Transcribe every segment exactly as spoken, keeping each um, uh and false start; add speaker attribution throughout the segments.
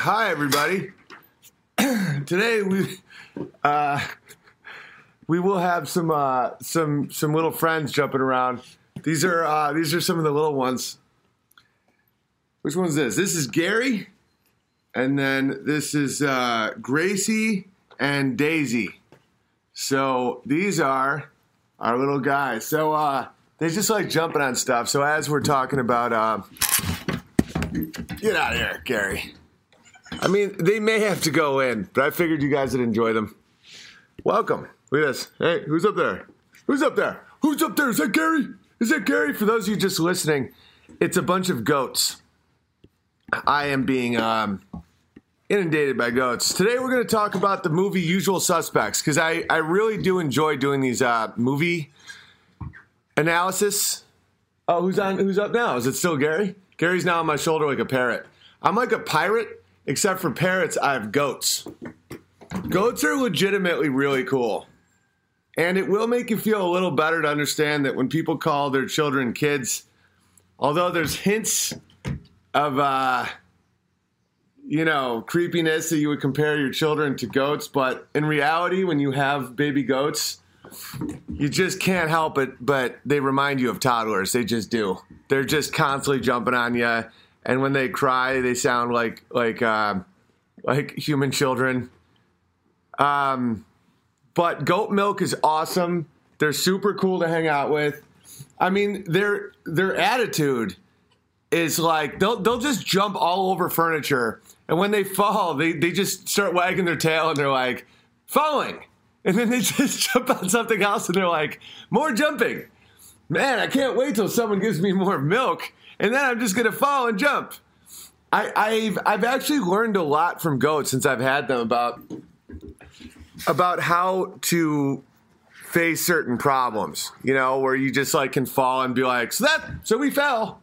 Speaker 1: Hi, everybody. Today we uh, we will have some uh, some some little friends jumping around. These are uh, these are some of the little ones. Which one's this? This is Gary, and then this is uh, Gracie and Daisy. So these are our little guys. So uh, they just like jumping on stuff. So as we're talking about, uh, get out of here, Gary. I mean, they may have to go in, but I figured you guys would enjoy them. Welcome. Look at this. Hey, who's up there? Who's up there? Who's up there? Is that Gary? Is that Gary? For those of you just listening, it's a bunch of goats. I am being um, inundated by goats. Today we're going to talk about the movie Usual Suspects, because I, I really do enjoy doing these uh, movie analysis. Oh, who's on? Who's up now? Is it still Gary? Gary's now on my shoulder like a parrot. I'm like a pirate, except for parrots, I have goats. Goats are legitimately really cool. And it will make you feel a little better to understand that when people call their children kids, although there's hints of, uh, you know, creepiness that you would compare your children to goats, but in reality, when you have baby goats, you just can't help it, but they remind you of toddlers. They just do. They're just constantly jumping on you. And when they cry, they sound like like uh, like human children. Um, but goat milk is awesome. They're super cool to hang out with. I mean, their their attitude is like they'll they'll just jump all over furniture, and when they fall, they they just start wagging their tail, and they're like falling, and then they just jump on something else, and they're like more jumping. Man, I can't wait till someone gives me more milk. And then I'm just going to fall and jump. I, I've I've actually learned a lot from goats since I've had them about, about how to face certain problems, you know, where you just like can fall and be like, so that, so we fell.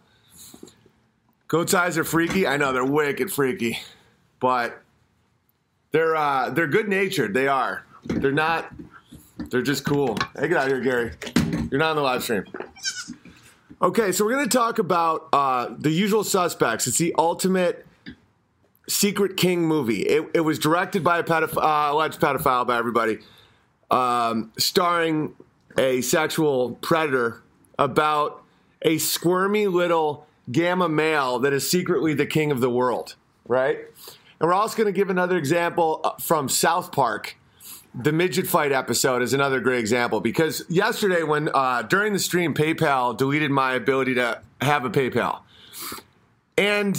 Speaker 1: Goats' eyes are freaky. I know they're wicked freaky, but they're, uh, they're good natured. They are. They're not, they're just cool. Hey, get out of here, Gary. You're not on the live stream. Okay, so we're going to talk about uh, The Usual Suspects. It's the ultimate Secret King movie. It, it was directed by a pedoph- uh, alleged pedophile by everybody, um, starring a sexual predator about a squirmy little gamma male that is secretly the king of the world, right? And we're also going to give another example from South Park. The midget fight episode is another great example because yesterday when uh, during the stream, PayPal deleted my ability to have a PayPal. And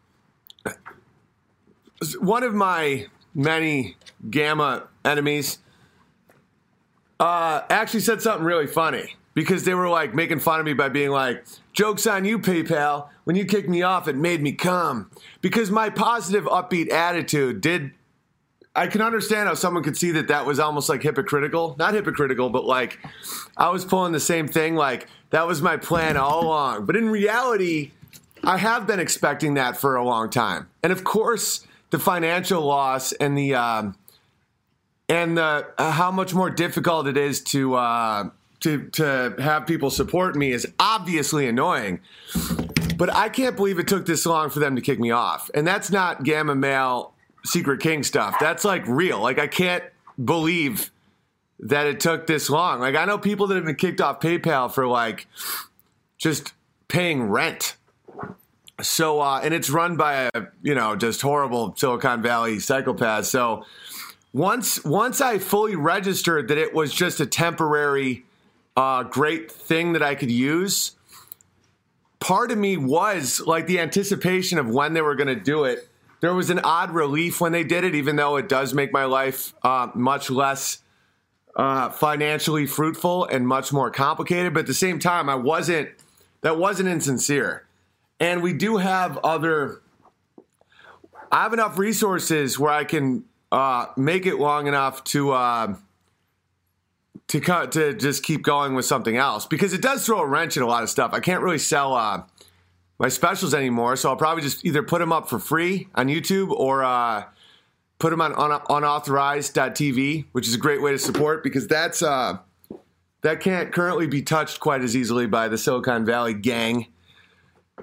Speaker 1: one of my many Gamma enemies uh, actually said something really funny because they were like making fun of me by being like, joke's on you, PayPal. When you kicked me off, it made me come. Because my positive, upbeat attitude did I can understand how someone could see that that was almost like hypocritical. Not hypocritical, but like I was pulling the same thing. Like that was my plan all along. But in reality, I have been expecting that for a long time. And of course, the financial loss and the um, and the uh, how much more difficult it is to uh, to to have people support me is obviously annoying. But I can't believe it took this long for them to kick me off. And that's not Gamma Male Secret King stuff. That's like real. Like I can't believe that it took this long. Like I know people that have been kicked off PayPal for like just paying rent. So uh, and it's run by a you know just horrible Silicon Valley psychopaths. So once once I fully registered that it was just a temporary uh, great thing that I could use, part of me was like the anticipation of when they were going to do it. There was an odd relief when they did it, even though it does make my life uh, much less uh, financially fruitful and much more complicated. But at the same time, I wasn't, that wasn't insincere. And we do have other, I have enough resources where I can uh, make it long enough to, uh, to, cut, to just keep going with something else. Because it does throw a wrench in a lot of stuff. I can't really sell uh, my specials anymore, so I'll probably just either put them up for free on YouTube or uh, put them on, on unauthorized dot t v, which is a great way to support because that's uh, that can't currently be touched quite as easily by the Silicon Valley gang.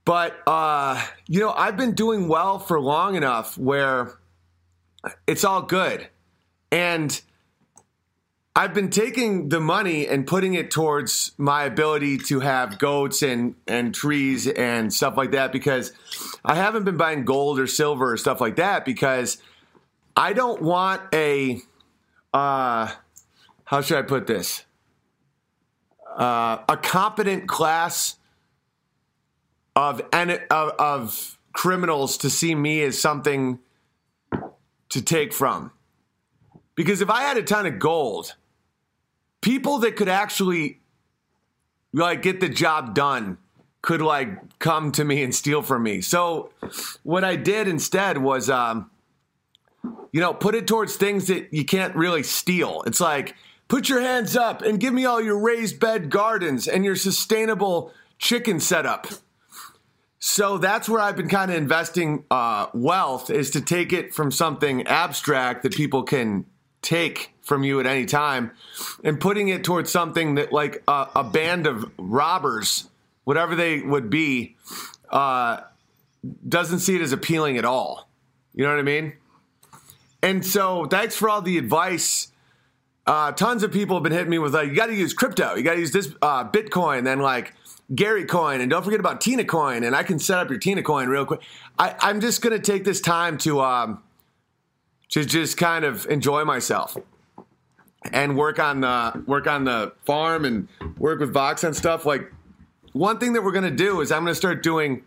Speaker 1: But, uh, you know, I've been doing well for long enough where it's all good. And I've been taking the money and putting it towards my ability to have goats and, and trees and stuff like that, because I haven't been buying gold or silver or stuff like that, because I don't want a, uh, how should I put this? Uh, a competent class of, of of criminals to see me as something to take from. Because if I had a ton of gold, people that could actually like get the job done could like come to me and steal from me. So what I did instead was, um, you know, put it towards things that you can't really steal. It's like, put your hands up and give me all your raised bed gardens and your sustainable chicken setup. So that's where I've been kind of investing uh, wealth, is to take it from something abstract that people can take from you at any time and putting it towards something that like a, a band of robbers, whatever they would be, uh, doesn't see it as appealing at all. You know what I mean? And so thanks for all the advice. Uh, tons of people have been hitting me with like, you got to use crypto. You got to use this uh, Bitcoin, then like Gary Coin, and don't forget about Tina Coin, and I can set up your Tina Coin real quick. I, I'm just going to take this time to um, to just kind of enjoy myself and work on the work on the farm and work with Vox and stuff. Like, one thing that we're going to do is I'm going to start doing,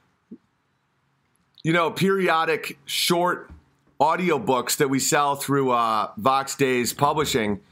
Speaker 1: you know, periodic short audiobooks that we sell through uh, Vox Days Publishing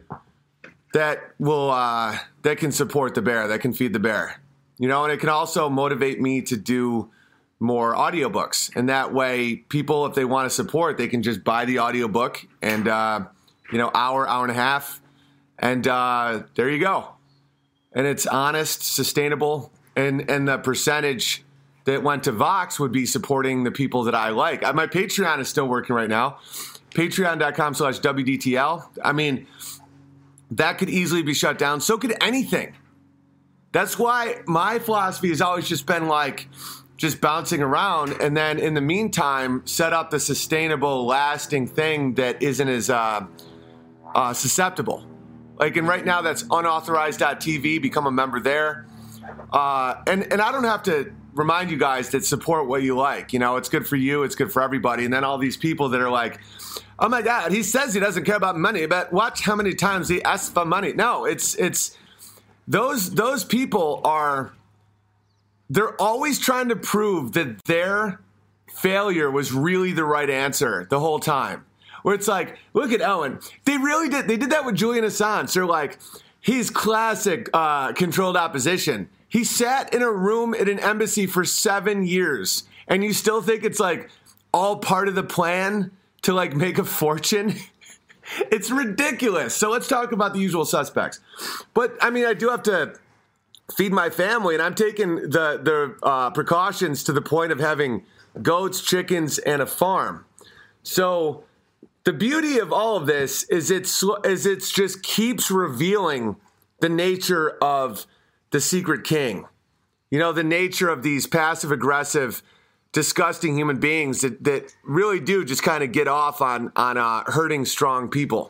Speaker 1: that will uh, that can support the bear, that can feed the bear, you know, and it can also motivate me to do more audiobooks. And that way, people, if they want to support, they can just buy the audiobook and uh, you know, hour, hour and a half, and uh, there you go. And it's honest, sustainable, and and the percentage that went to Vox would be supporting the people that I like. My Patreon is still working right now. Patreon.com slash WDTL. I mean, that could easily be shut down. So could anything. That's why my philosophy has always just been like, just bouncing around, and then in the meantime, set up the sustainable, lasting thing that isn't as uh, uh, susceptible. Like, and right now that's unauthorized dot T V. Become a member there. Uh, and, and I don't have to remind you guys that support what you like. You know, it's good for you. It's good for everybody. And then all these people that are like, oh my God, he says he doesn't care about money, but watch how many times he asks for money. No, it's, it's those, those people are, they're always trying to prove that their failure was really the right answer the whole time. Where it's like, look at Owen. They really did. They did that with Julian Assange. They're like, he's classic uh, controlled opposition. He sat in a room at an embassy for seven years, and you still think it's like all part of the plan to like make a fortune? It's ridiculous. So let's talk about the usual suspects. But I mean, I do have to feed my family, and I'm taking the the uh, precautions to the point of having goats, chickens, and a farm. So the beauty of all of this is it's is it's just keeps revealing the nature of the secret king. You know, the nature of these passive aggressive, disgusting human beings that, that really do just kind of get off on on uh, hurting strong people.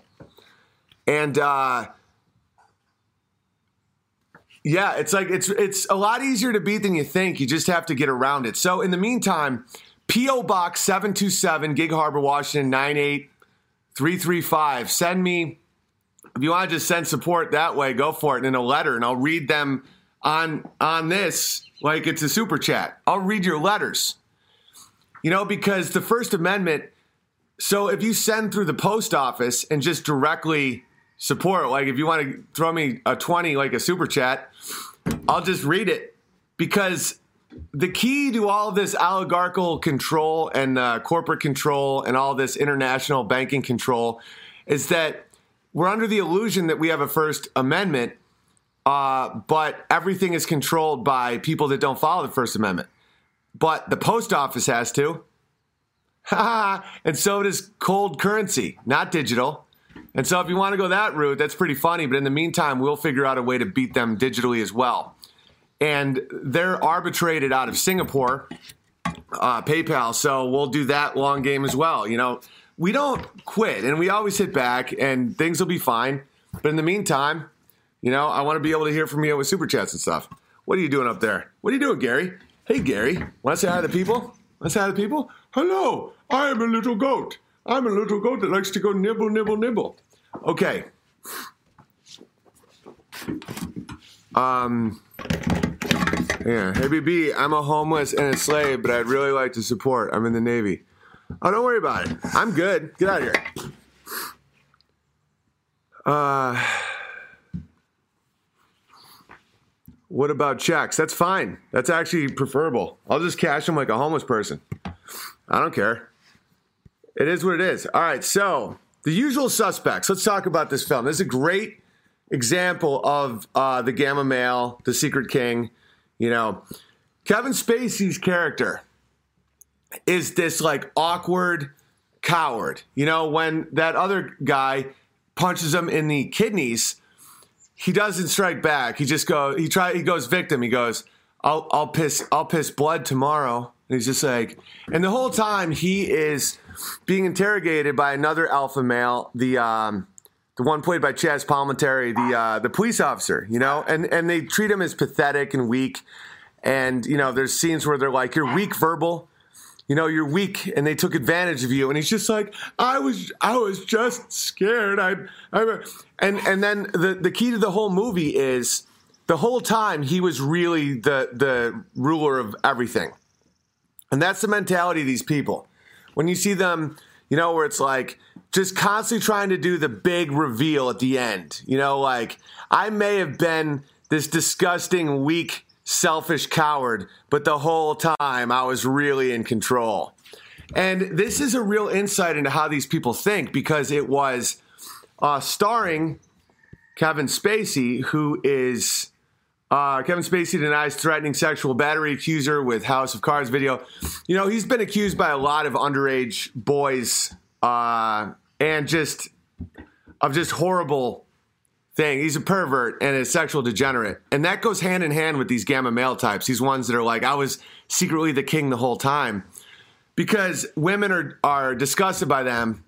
Speaker 1: And uh, yeah, it's like it's it's a lot easier to beat than you think. You just have to get around it. So in the meantime, P O Box seven two seven, Gig Harbor, Washington nine eight three three five. Send me, if you want to just send support that way, go for it in a letter, and I'll read them on on this like it's a super chat. I'll read your letters. You know, because the First Amendment, so if you send through the post office and just directly support, like if you want to throw me a twenty like a super chat, I'll just read it. Because the key to all of this oligarchical control and uh, corporate control and all this international banking control is that we're under the illusion that we have a First Amendment, uh, but everything is controlled by people that don't follow the First Amendment. But the post office has to. And so does cold currency, not digital. And so if you want to go that route, that's pretty funny. But in the meantime, we'll figure out a way to beat them digitally as well. and they're arbitrated out of Singapore, uh, PayPal. So we'll do that long game as well. You know, we don't quit, and we always sit back, and things will be fine. But in the meantime, you know, I want to be able to hear from you with super chats and stuff. What are you doing up there? What are you doing, Gary? Hey, Gary. Want to say hi to the people? Want to say hi to the people? Hello, I am a little goat. I'm a little goat that likes to go nibble, nibble, nibble. Okay. Um. Yeah. Hey, B B, I'm a homeless and a slave, but I'd really like to support. I'm in the Navy. Oh, don't worry about it. I'm good. Get out of here. Uh. What about checks? That's fine. That's actually preferable. I'll just cash them like a homeless person. I don't care. It is what it is. All right, so The Usual Suspects. Let's talk about this film. This is a great example of uh, the Gamma Male, the Secret King. You know, Kevin Spacey's character is this like awkward coward. You know, when that other guy punches him in the kidneys, he doesn't strike back. He just go. He try. He goes victim. He goes, "I'll I'll piss. I'll piss blood tomorrow." And he's just like, and the whole time he is being interrogated by another alpha male, the um, the one played by Chaz Palminteri, the uh, the police officer. You know, and and they treat him as pathetic and weak. And you know, there's scenes where they're like, "You're weak, verbal." You know, you're weak, and they took advantage of you. And he's just like, I was, I was just scared. I, I, and and then the the key to the whole movie is the whole time he was really the the ruler of everything, and that's the mentality of these people. When you see them, you know, where it's like just constantly trying to do the big reveal at the end. You know, like I may have been this disgusting, weak, selfish coward, but the whole time I was really in control. And this is a real insight into how these people think, because it was uh, starring Kevin Spacey, who is uh, Kevin Spacey denies threatening sexual battery accuser with House of Cards video. You know, he's been accused by a lot of underage boys uh, and just of just horrible thing. He's a pervert and a sexual degenerate. And that goes hand in hand with these Gamma Male types. These ones that are like, I was secretly the king the whole time. Because women are, are disgusted by them.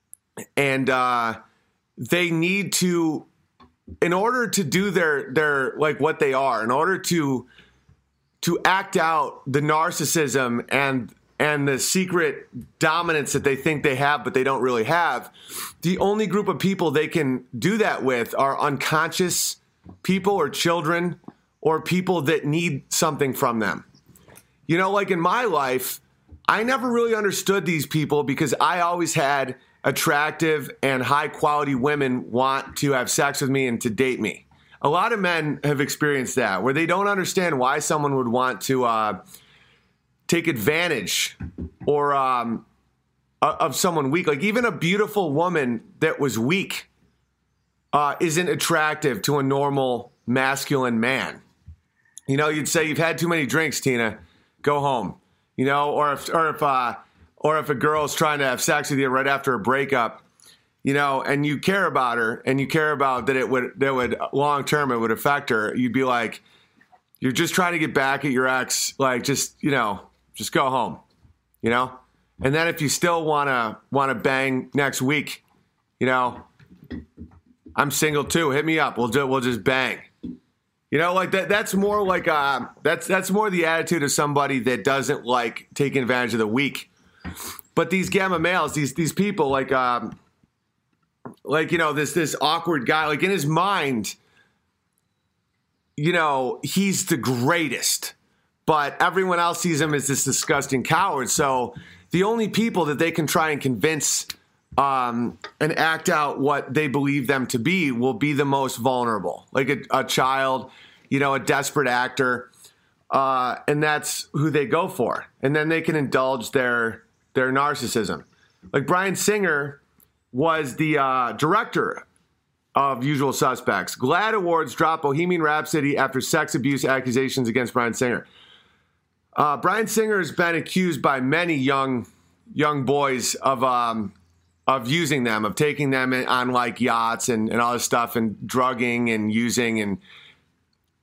Speaker 1: And uh, they need to, in order to do their, their like what they are, in order to to act out the narcissism and and the secret dominance that they think they have, but they don't really have, the only group of people they can do that with are unconscious people or children or people that need something from them. You know, like in my life, I never really understood these people because I always had attractive and high quality women want to have sex with me and to date me. A lot of men have experienced that, where they don't understand why someone would want to uh, take advantage or um, of someone weak. Like even a beautiful woman that was weak uh, isn't attractive to a normal masculine man. You know, you'd say, you've had too many drinks, Tina, go home. You know, or if or if uh, or if a girl's trying to have sex with you right after a breakup, you know, and you care about her and you care about that it would that would long term it would affect her, you'd be like, you're just trying to get back at your ex, like just, you know, just go home, you know? And then if you still wanna wanna bang next week, you know, I'm single too. Hit me up. We'll do we'll just bang. You know, like that that's more like uh that's that's more the attitude of somebody that doesn't like taking advantage of the weak. But these Gamma Males, these these people like um like, you know, this this awkward guy, like in his mind, you know, he's the greatest. But everyone else sees him as this disgusting coward. So the only people that they can try and convince um, and act out what they believe them to be will be the most vulnerable. Like a, a child, you know, a desperate actor. Uh, and that's who they go for. And then they can indulge their their narcissism. Like Bryan Singer was the uh, director of Usual Suspects. GLAAD Awards dropped Bohemian Rhapsody after sex abuse accusations against Bryan Singer. Uh, Bryan Singer has been accused by many young young boys of um, of using them, of taking them on like yachts and, and all this stuff and drugging and using and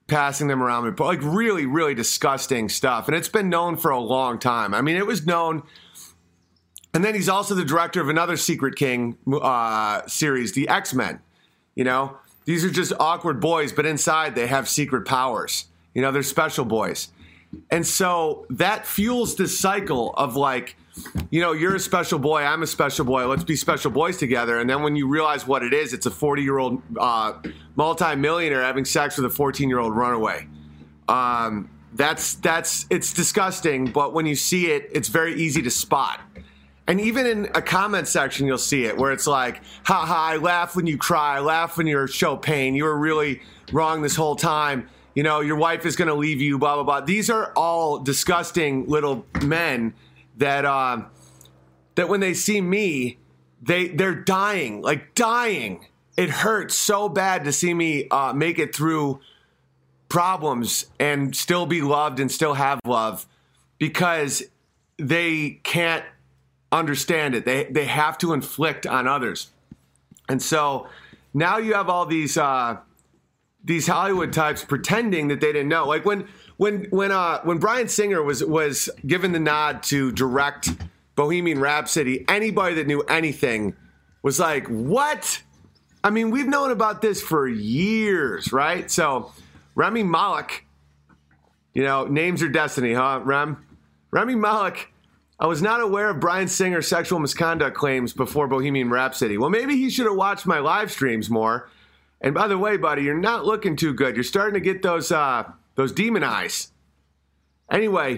Speaker 1: passing them around, but like really, really disgusting stuff. And it's been known for a long time. I mean, it was known. And then he's also the director of another Secret King uh, series, the X-Men. You know, these are just awkward boys, but inside they have secret powers. You know, they're special boys. And so that fuels this cycle of like, you know, you're a special boy, I'm a special boy, let's be special boys together. And then when you realize what it is, it's a forty-year-old uh, multi-millionaire having sex with a fourteen-year-old runaway. Um, that's, that's, it's disgusting, but when you see it, it's very easy to spot. And even in a comment section, you'll see it, where it's like, ha ha, I laugh when you cry, I laugh when you show pain, you were really wrong this whole time. You know, your wife is going to leave you, blah, blah, blah. These are all disgusting little men that uh, that when they see me, they, they're dying, like dying. It hurts so bad to see me uh, make it through problems and still be loved and still have love, because they can't understand it. They, they have to inflict on others. And so now you have all these... Uh, these Hollywood types pretending that they didn't know. Like when when when uh when Bryan Singer was was given the nod to direct Bohemian Rhapsody, anybody that knew anything was like, "What?" I mean, we've known about this for years, right? So Rami Malek, you know, names are destiny, huh, Rem? Rami Malek, I was not aware of Bryan Singer's sexual misconduct claims before Bohemian Rhapsody. Well, maybe he should have watched my live streams more. And by the way, buddy, you're not looking too good. You're starting to get those uh, those demon eyes. Anyway,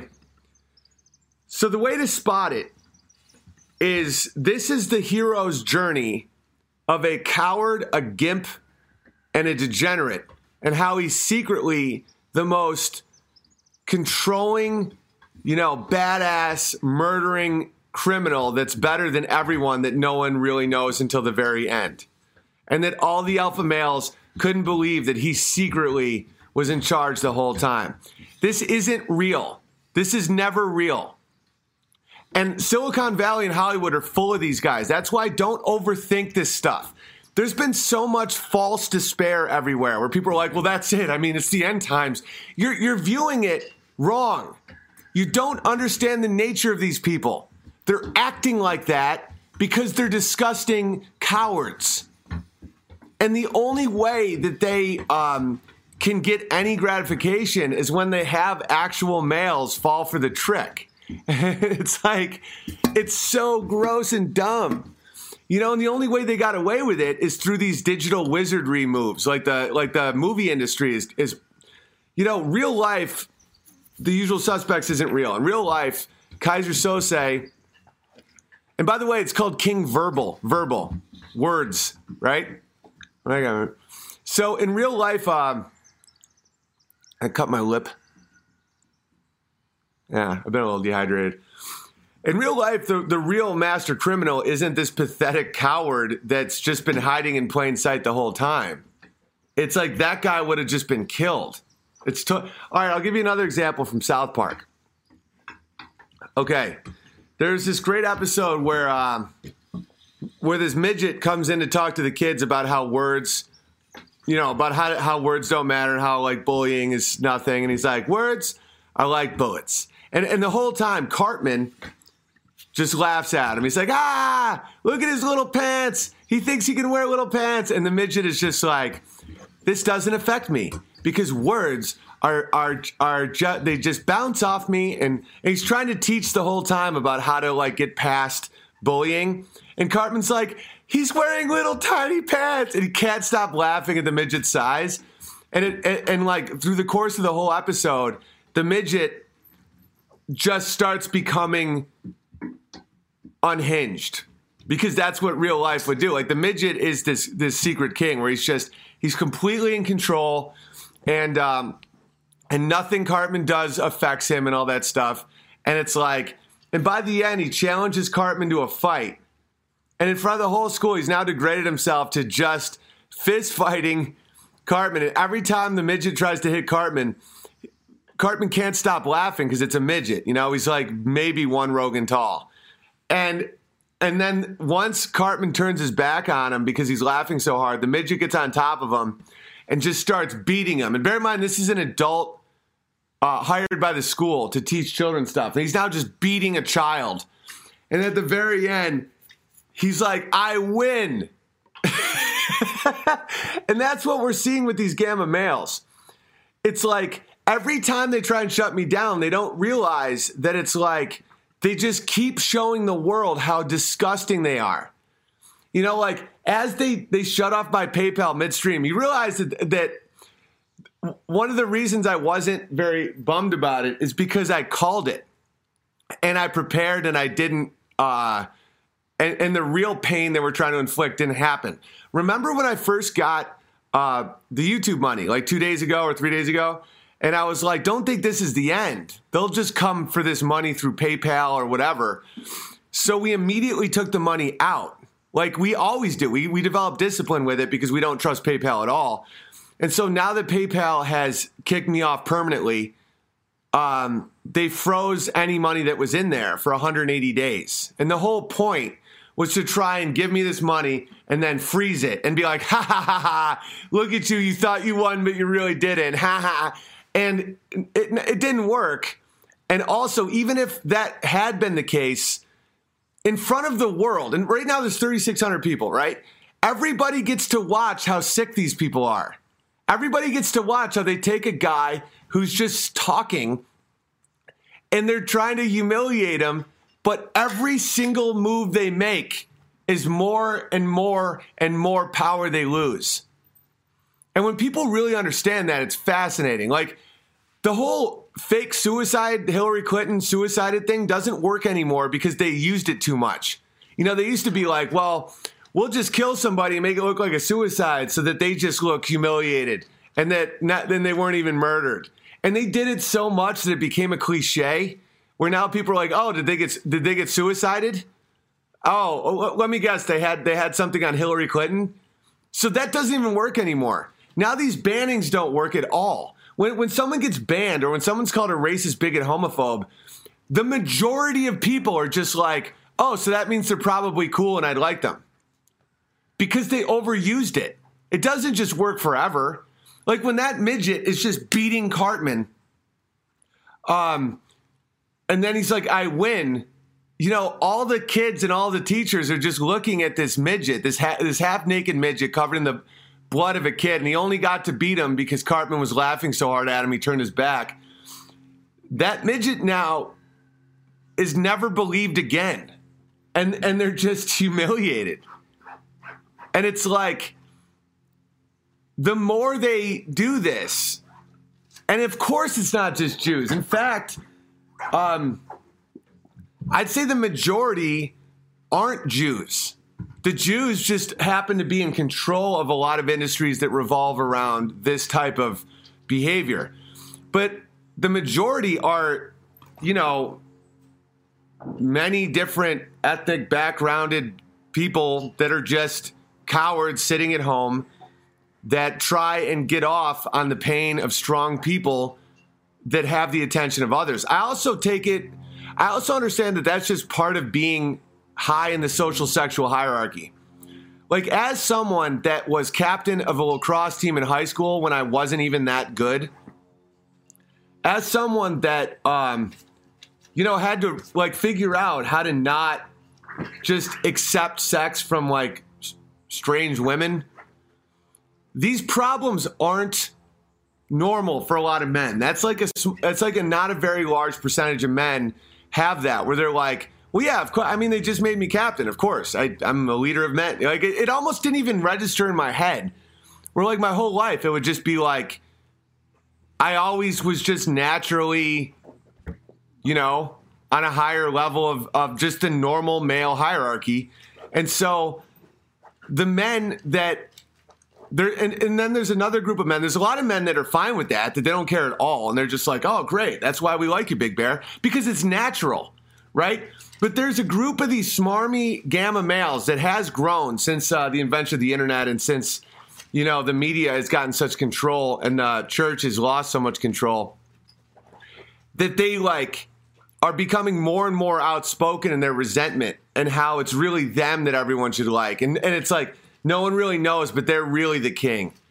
Speaker 1: so the way to spot it is this is the hero's journey of a coward, a gimp, and a degenerate, and how he's secretly the most controlling, you know, badass, murdering criminal that's better than everyone that no one really knows until the very end. And that all the alpha males couldn't believe that he secretly was in charge the whole time. This isn't real. This is never real. And Silicon Valley and Hollywood are full of these guys. That's why don't overthink this stuff. There's been so much false despair everywhere where people are like, well, that's it. I mean, it's the end times. You're, you're viewing it wrong. You don't understand the nature of these people. They're acting like that because they're disgusting cowards. And the only way that they um, can get any gratification is when they have actual males fall for the trick. It's like, it's so gross and dumb. You know, and the only way they got away with it is through these digital wizardry moves, like the like the movie industry is, is you know, real life, The Usual Suspects isn't real. In real life, Kaiser Sose, and by the way, it's called King Verbal, verbal, words, right? I got it. So in real life, um, I cut my lip. Yeah, I've been a little dehydrated. In real life, the, the real master criminal isn't this pathetic coward that's just been hiding in plain sight the whole time. It's like that guy would have just been killed. It's to- All right, I'll give you another example from South Park. Okay, there's this great episode where... Um, where this midget comes in to talk to the kids about how words, you know, about how how words don't matter and how, like, bullying is nothing. And he's like, words are like bullets. And and the whole time, Cartman just laughs at him. He's like, ah, look at his little pants. He thinks he can wear little pants. And the midget is just like, this doesn't affect me because words are, are, are ju- they just bounce off me. And, and he's trying to teach the whole time about how to, like, get past bullying. And Cartman's like, he's wearing little tiny pants. And he can't stop laughing at the midget's size. And, it, and, and like, through the course of the whole episode, the midget just starts becoming unhinged. Because that's what real life would do. Like, the midget is this this secret king where he's just, he's completely in control. And, um, and nothing Cartman does affects him and all that stuff. And it's like, and by the end, he challenges Cartman to a fight. And in front of the whole school, he's now degraded himself to just fist fighting Cartman. And every time the midget tries to hit Cartman, Cartman can't stop laughing because it's a midget. You know, he's like maybe one Rogan tall. And and then once Cartman turns his back on him because he's laughing so hard, the midget gets on top of him. and just starts beating him. And bear in mind, this is an adult uh, hired by the school to teach children stuff. And he's now just beating a child. And at the very end, he's like, I win. And that's what we're seeing with these gamma males. It's like every time they try and shut me down, they don't realize that it's like they just keep showing the world how disgusting they are. You know, like as they, they shut off my PayPal midstream, you realize that, that one of the reasons I wasn't very bummed about it is because I called it and I prepared and I didn't, uh, and, and the real pain they were trying to inflict didn't happen. Remember when I first got uh, the YouTube money, like two days ago or three days ago? And I was like, don't think this is the end. They'll just come for this money through PayPal or whatever. So we immediately took the money out. Like we always do. We, we develop discipline with it because we don't trust PayPal at all. And so now that PayPal has kicked me off permanently, um, they froze any money that was in there for one hundred eighty days. And the whole point was to try and give me this money and then freeze it and be like, ha, ha, ha, ha, look at you. You thought you won, but you really didn't. Ha, ha. And it, it didn't work. And also, even if that had been the case, in front of the world, and right now there's thirty-six hundred people, right? Everybody gets to watch how sick these people are. Everybody gets to watch how they take a guy who's just talking and they're trying to humiliate him. But every single move they make is more and more and more power they lose. And when people really understand that, it's fascinating. Like the whole fake suicide, Hillary Clinton suicided thing doesn't work anymore because they used it too much. You know, they used to be like, well, we'll just kill somebody and make it look like a suicide so that they just look humiliated and that not, then they weren't even murdered. And they did it so much that it became a cliche. Where now people are like, oh, did they get did they get suicided? Oh, let me guess, they had they had something on Hillary Clinton. So that doesn't even work anymore. Now these bannings don't work at all. When when someone gets banned or when someone's called a racist, bigot, homophobe, the majority of people are just like, oh, so that means they're probably cool and I'd like them. Because they overused it. It doesn't just work forever. Like when that midget is just beating Cartman, um. and then he's like, I win. You know, all the kids and all the teachers are just looking at this midget, this, ha- this half-naked midget covered in the blood of a kid. And he only got to beat him because Cartman was laughing so hard at him, he turned his back. That midget now is never believed again. And, and they're just humiliated. And it's like, the more they do this, and of course it's not just Jews. In fact, Um, I'd say the majority aren't Jews. The Jews just happen to be in control of a lot of industries that revolve around this type of behavior. But the majority are, you know, many different ethnic backgrounded people that are just cowards sitting at home that try and get off on the pain of strong people that have the attention of others. I also take it, I also understand that that's just part of being high in the social sexual hierarchy. Like as someone that was captain of a lacrosse team in high school when I wasn't even that good, as someone that, um, you know, had to like figure out how to not just accept sex from like strange women, these problems aren't normal for a lot of men. That's like a, it's like a not a very large percentage of men have that where they're like, well, yeah, of course. I mean, they just made me captain. Of course, I, I'm a leader of men. Like it, it almost didn't even register in my head. Where like my whole life, it would just be like, I always was just naturally, you know, on a higher level of, of just the normal male hierarchy. And so the men that There, and, and then there's another group of men. There's a lot of men that are fine with that, that they don't care at all. And they're just like, oh, great. That's why we like you, Big Bear. Because it's natural, right? But there's a group of these smarmy gamma males that has grown since uh, the invention of the internet and since, you know, the media has gotten such control and the uh, church has lost so much control that they, like, are becoming more and more outspoken in their resentment and how it's really them that everyone should like. And, and it's like, no one really knows, but they're really the king.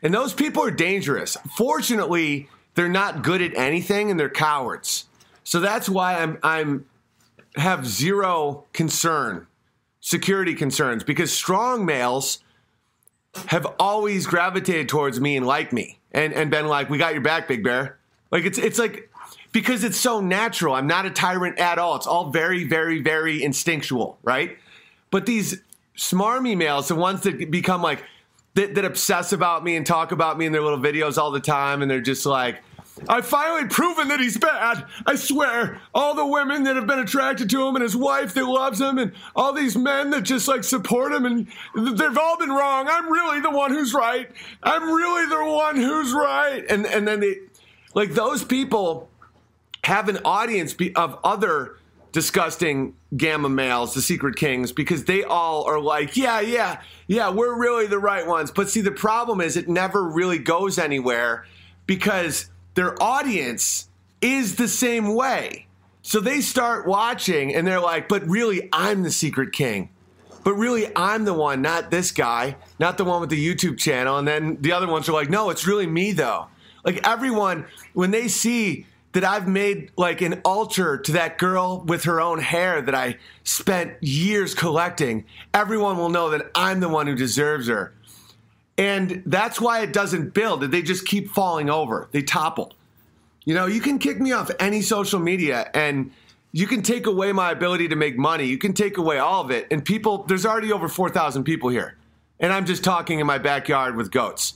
Speaker 1: And those people are dangerous. Fortunately, they're not good at anything and they're cowards. So that's why I'm I'm have zero concern, security concerns, because strong males have always gravitated towards me and liked me and, and been like, we got your back, Big Bear. Like it's it's like, because it's so natural. I'm not a tyrant at all. It's all very, very, very instinctual, right? But these smarmy males, the ones that become like, that, that obsess about me and talk about me in their little videos all the time, and they're just like, I've finally proven that he's bad. I swear. All the women that have been attracted to him and his wife that loves him and all these men that just like support him, and they've all been wrong. I'm really the one who's right. I'm really the one who's right. And and then they, like those people have an audience be, of other disgusting gamma males, the secret kings, because they all are like, yeah, yeah, yeah, we're really the right ones. But see, the problem is it never really goes anywhere because their audience is the same way. So they start watching and they're like, but really, I'm the secret king. But really, I'm the one, not this guy, not the one with the YouTube channel. And then the other ones are like, no, it's really me, though. Like everyone, when they see that I've made like an altar to that girl with her own hair that I spent years collecting, everyone will know that I'm the one who deserves her. And that's why it doesn't build. They just keep falling over. They topple. You know, you can kick me off any social media and you can take away my ability to make money. You can take away all of it. And people, there's already over four thousand people here. And I'm just talking in my backyard with goats.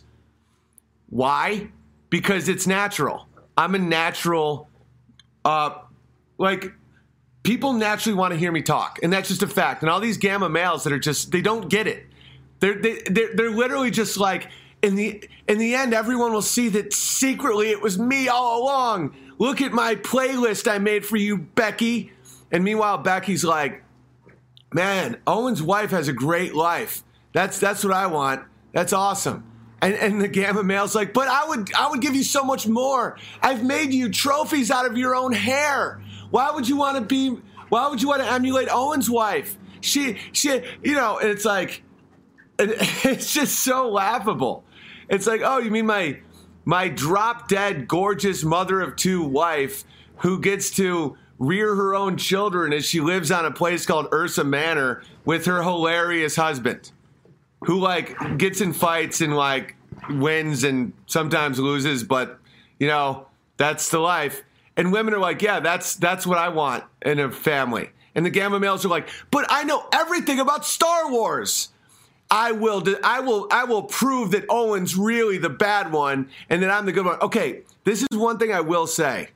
Speaker 1: Why? Because it's natural. I'm a natural, uh, like, people naturally want to hear me talk. And that's just a fact. And all these gamma males that are just, they don't get it. They're, they, they're, they're literally just like, in the in the end, everyone will see that secretly it was me all along. Look at my playlist I made for you, Becky. And meanwhile, Becky's like, man, Owen's wife has a great life. That's that's what I want. That's awesome. And and the gamma male's like, but I would I would give you so much more. I've made you trophies out of your own hair. Why would you want to be? Why would you want to emulate Owen's wife? She she you know, it's like, it's just so laughable. It's like, oh, you mean my my drop dead gorgeous mother of two wife who gets to rear her own children as she lives on a place called Ursa Manor with her hilarious husband, who like gets in fights and like wins and sometimes loses, but you know, that's the life. And women are like, yeah, that's that's what I want in a family. And the gamma males are like, but I know everything about Star Wars. I will I will I will prove that Owen's really the bad one and that I'm the good one. Okay, this is one thing I will say.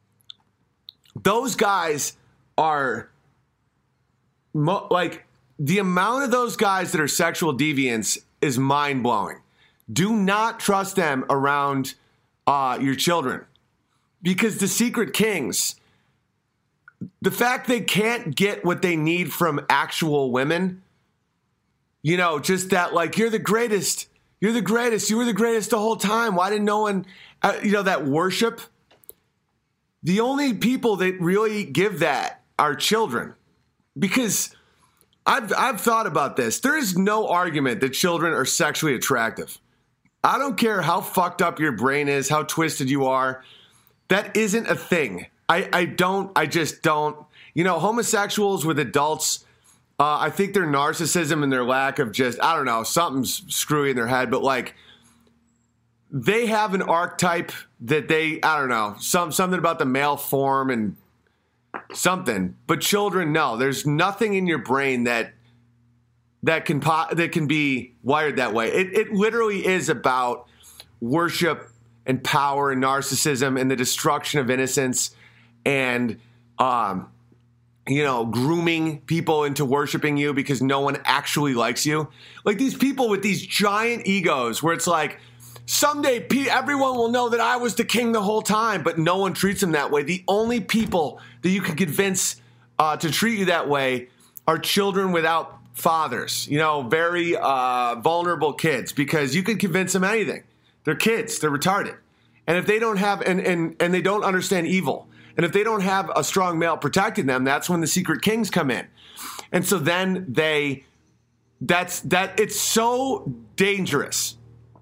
Speaker 1: Those guys are mo- like the amount of those guys that are sexual deviants is mind-blowing. Do not trust them around uh, your children, because the secret kings, the fact they can't get what they need from actual women, you know, just that, like, you're the greatest, you're the greatest, you were the greatest the whole time. Why didn't no one, uh, you know, that worship? The only people that really give that are children, because I've I've thought about this. There is no argument that children are sexually attractive. I don't care how fucked up your brain is, how twisted you are. That isn't a thing. I, I don't, I just don't. You know, homosexuals with adults, uh, I think their narcissism and their lack of just, I don't know, something's screwy in their head, but like, they have an archetype that they, I don't know, some something about the male form and something. But children, no, there's nothing in your brain that that can po- that can be wired that way. It it literally is about worship and power and narcissism and the destruction of innocence and um you know, grooming people into worshiping you because no one actually likes you. Like these people with these giant egos where it's like, someday everyone will know that I was the king the whole time, but no one treats them that way. The only people that you can convince uh, to treat you that way are children without fathers, you know, very uh, vulnerable kids, because you can convince them anything. They're kids. They're retarded. And if they don't have, and, and, and they don't understand evil, and if they don't have a strong male protecting them, that's when the secret kings come in. And so then they, that's, that, it's so dangerous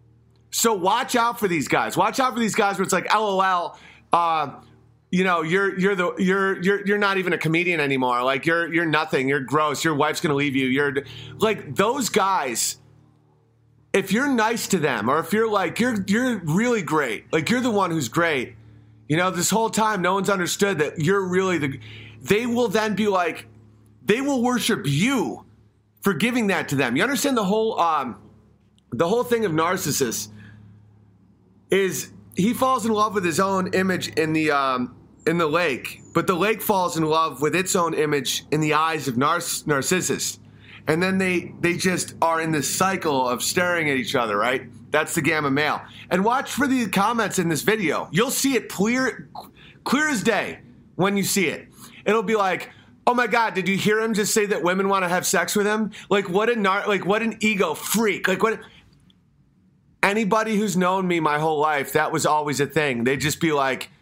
Speaker 1: So watch out for these guys. Watch out for these guys where it's like, LOL, uh, you know, you're you're the you're you're you're not even a comedian anymore. Like you're you're nothing. You're gross. Your wife's gonna leave you. You're like those guys. If you're nice to them, or if you're like you're you're really great, like you're the one who's great. You know, this whole time no one's understood that you're really the. They will then be like, they will worship you for giving that to them. You understand the whole um, the whole thing of narcissists is he falls in love with his own image in the um, in the lake, but the lake falls in love with its own image in the eyes of Nar- Narcissus. And then they they just are in this cycle of staring at each other, right? That's the gamma male. And watch for the comments in this video. You'll see it clear, clear as day when you see it. It'll be like, oh my God, did you hear him just say that women want to have sex with him? Like what a nar- like what an ego freak. Like what anybody who's known me my whole life, that was always a thing. They'd just be like,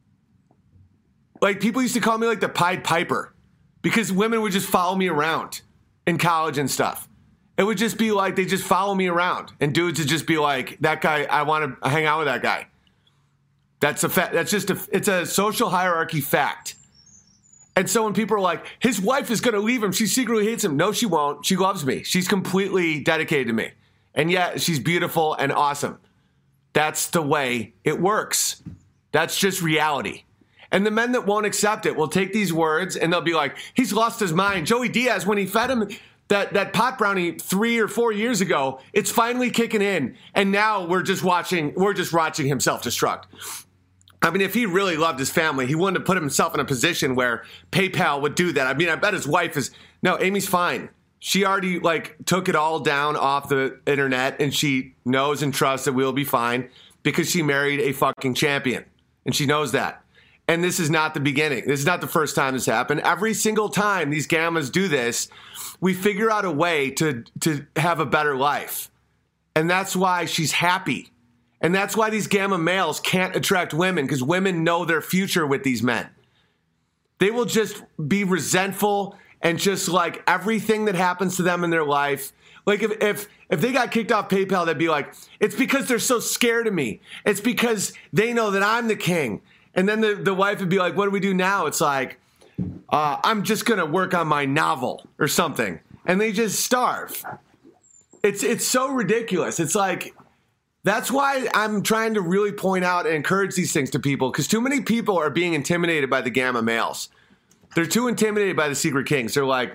Speaker 1: like people used to call me like the Pied Piper because women would just follow me around in college and stuff. It would just be like, they just follow me around and dudes would just be like, that guy, I want to hang out with that guy. That's a fact. That's just a, it's a social hierarchy fact. And so when people are like, his wife is going to leave him, she secretly hates him. No, she won't. She loves me. She's completely dedicated to me. And yet she's beautiful and awesome. That's the way it works. That's just reality. And the men that won't accept it will take these words and they'll be like, he's lost his mind. Joey Diaz, when he fed him that, that pot brownie three or four years ago, it's finally kicking in. And now we're just watching, we're just watching him self-destruct. I mean, if he really loved his family, he wouldn't have put himself in a position where PayPal would do that. I mean, I bet his wife is, no, Amy's fine. She already like took it all down off the internet and she knows and trusts that we'll be fine because she married a fucking champion. And she knows that. And this is not the beginning. This is not the first time this happened. Every single time these gammas do this, we figure out a way to, to have a better life. And that's why she's happy. And that's why these gamma males can't attract women, because women know their future with these men. They will just be resentful and just like everything that happens to them in their life. Like if if if they got kicked off PayPal, they'd be like, it's because they're so scared of me. It's because they know that I'm the king. And then the, the wife would be like, what do we do now? It's like, uh, I'm just going to work on my novel or something. And they just starve. It's it's so ridiculous. It's like, that's why I'm trying to really point out and encourage these things to people, because too many people are being intimidated by the gamma males. They're too intimidated by the secret kings. They're like,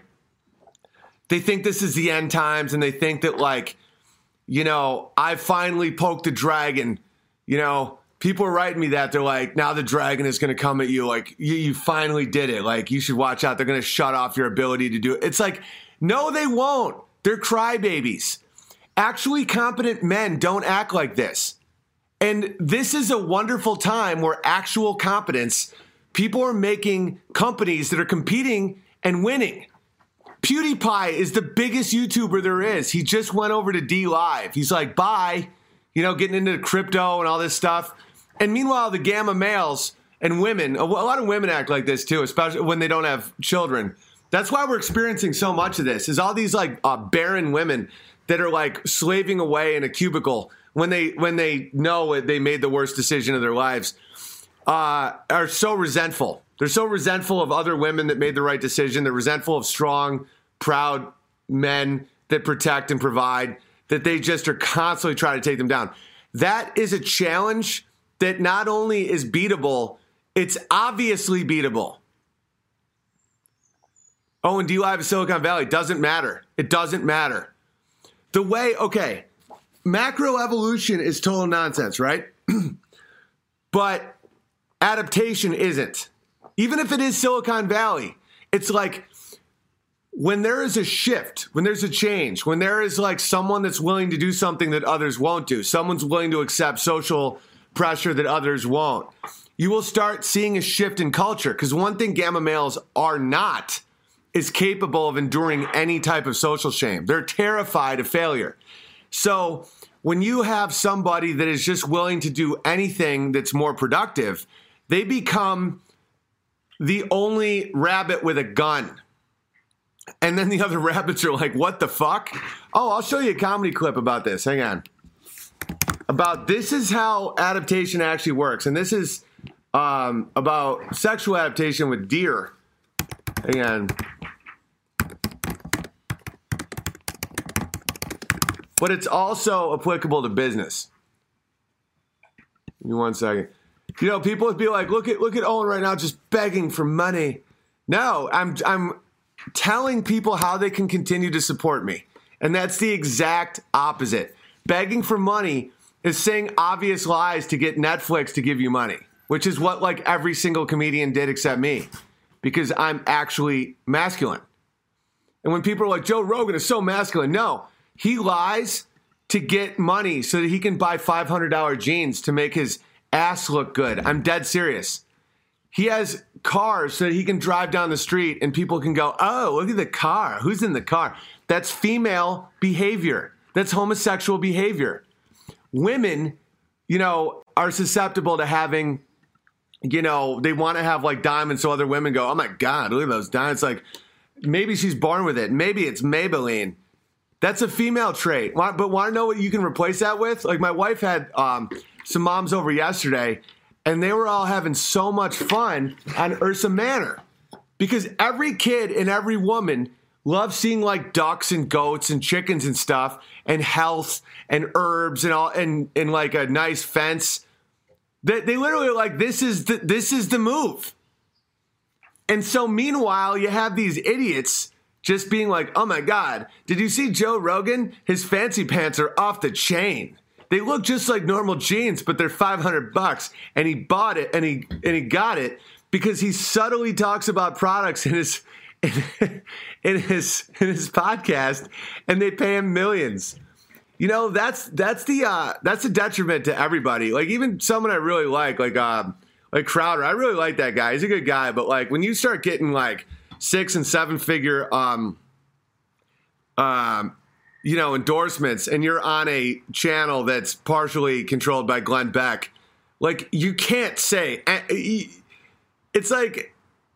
Speaker 1: they think this is the end times, and they think that, like, you know, I finally poked the dragon. You know, people are writing me that. They're like, now the dragon is going to come at you. Like, you, you finally did it. Like, you should watch out. They're going to shut off your ability to do it. It's like, no, they won't. They're crybabies. Actually competent men don't act like this. And this is a wonderful time where actual competence, people are making companies that are competing and winning. PewDiePie is the biggest YouTuber there is. He just went over to D Live. He's like, bye, you know, getting into crypto and all this stuff. And meanwhile, the gamma males and women, a lot of women act like this too, especially when they don't have children. That's why we're experiencing so much of this, is all these like uh, barren women that are like slaving away in a cubicle when they when they know they made the worst decision of their lives, uh, are so resentful. They're so resentful of other women that made the right decision. They're resentful of strong, proud men that protect and provide, that they just are constantly trying to take them down. That is a challenge that not only is beatable, it's obviously beatable. Oh, and D Live is Silicon Valley. Doesn't matter. It doesn't matter. The way, okay, macroevolution is total nonsense, right? But adaptation isn't. Even if it is Silicon Valley, it's like when there is a shift, when there's a change, when there is like someone that's willing to do something that others won't do, someone's willing to accept social pressure that others won't, you will start seeing a shift in culture. Because one thing gamma males are not is capable of enduring any type of social shame. They're terrified of failure. So when you have somebody that is just willing to do anything that's more productive, they become the only rabbit with a gun. And then the other rabbits are like, what the fuck? Oh, I'll show you a comedy clip about this. Hang on. about this is how adaptation actually works. And this is um, about sexual adaptation with deer. Again. But it's also applicable to business. Give me one second. You know, people would be like, look at look at Owen right now just begging for money. No, I'm I'm telling people how they can continue to support me. And that's the exact opposite. Begging for money is saying obvious lies to get Netflix to give you money, which is what like every single comedian did except me, because I'm actually masculine. And when people are like, Joe Rogan is so masculine, no. He lies to get money so that he can buy five hundred dollars jeans to make his ass look good. I'm dead serious. He has cars so that he can drive down the street and people can go, oh, look at the car. Who's in the car? That's female behavior. That's homosexual behavior. Women, you know, are susceptible to having, you know, they want to have like diamonds so other women go, oh my God, look at those diamonds. Like maybe she's born with it. Maybe it's Maybelline. That's a female trait. But want to know what you can replace that with? Like my wife had um, some moms over yesterday, and they were all having so much fun on Ursa Manor. Because every kid and every woman loves seeing like ducks and goats and chickens and stuff, and health and herbs and all, and, and like a nice fence. They, they literally are like, this is the, this is the move. And so meanwhile, you have these idiots just being like, oh my God, did you see Joe Rogan? His fancy pants are off the chain. They look just like normal jeans, but they're five hundred bucks. And he bought it and he and he got it because he subtly talks about products in his in, in his in his podcast, and they pay him millions. You know, that's that's the uh, that's a detriment to everybody. Like even someone I really like, like uh, like Crowder. I really like that guy. He's a good guy, but like when you start getting like six and seven figure, um, um, you know, endorsements, and you're on a channel that's partially controlled by Glenn Beck, like you can't say. It's like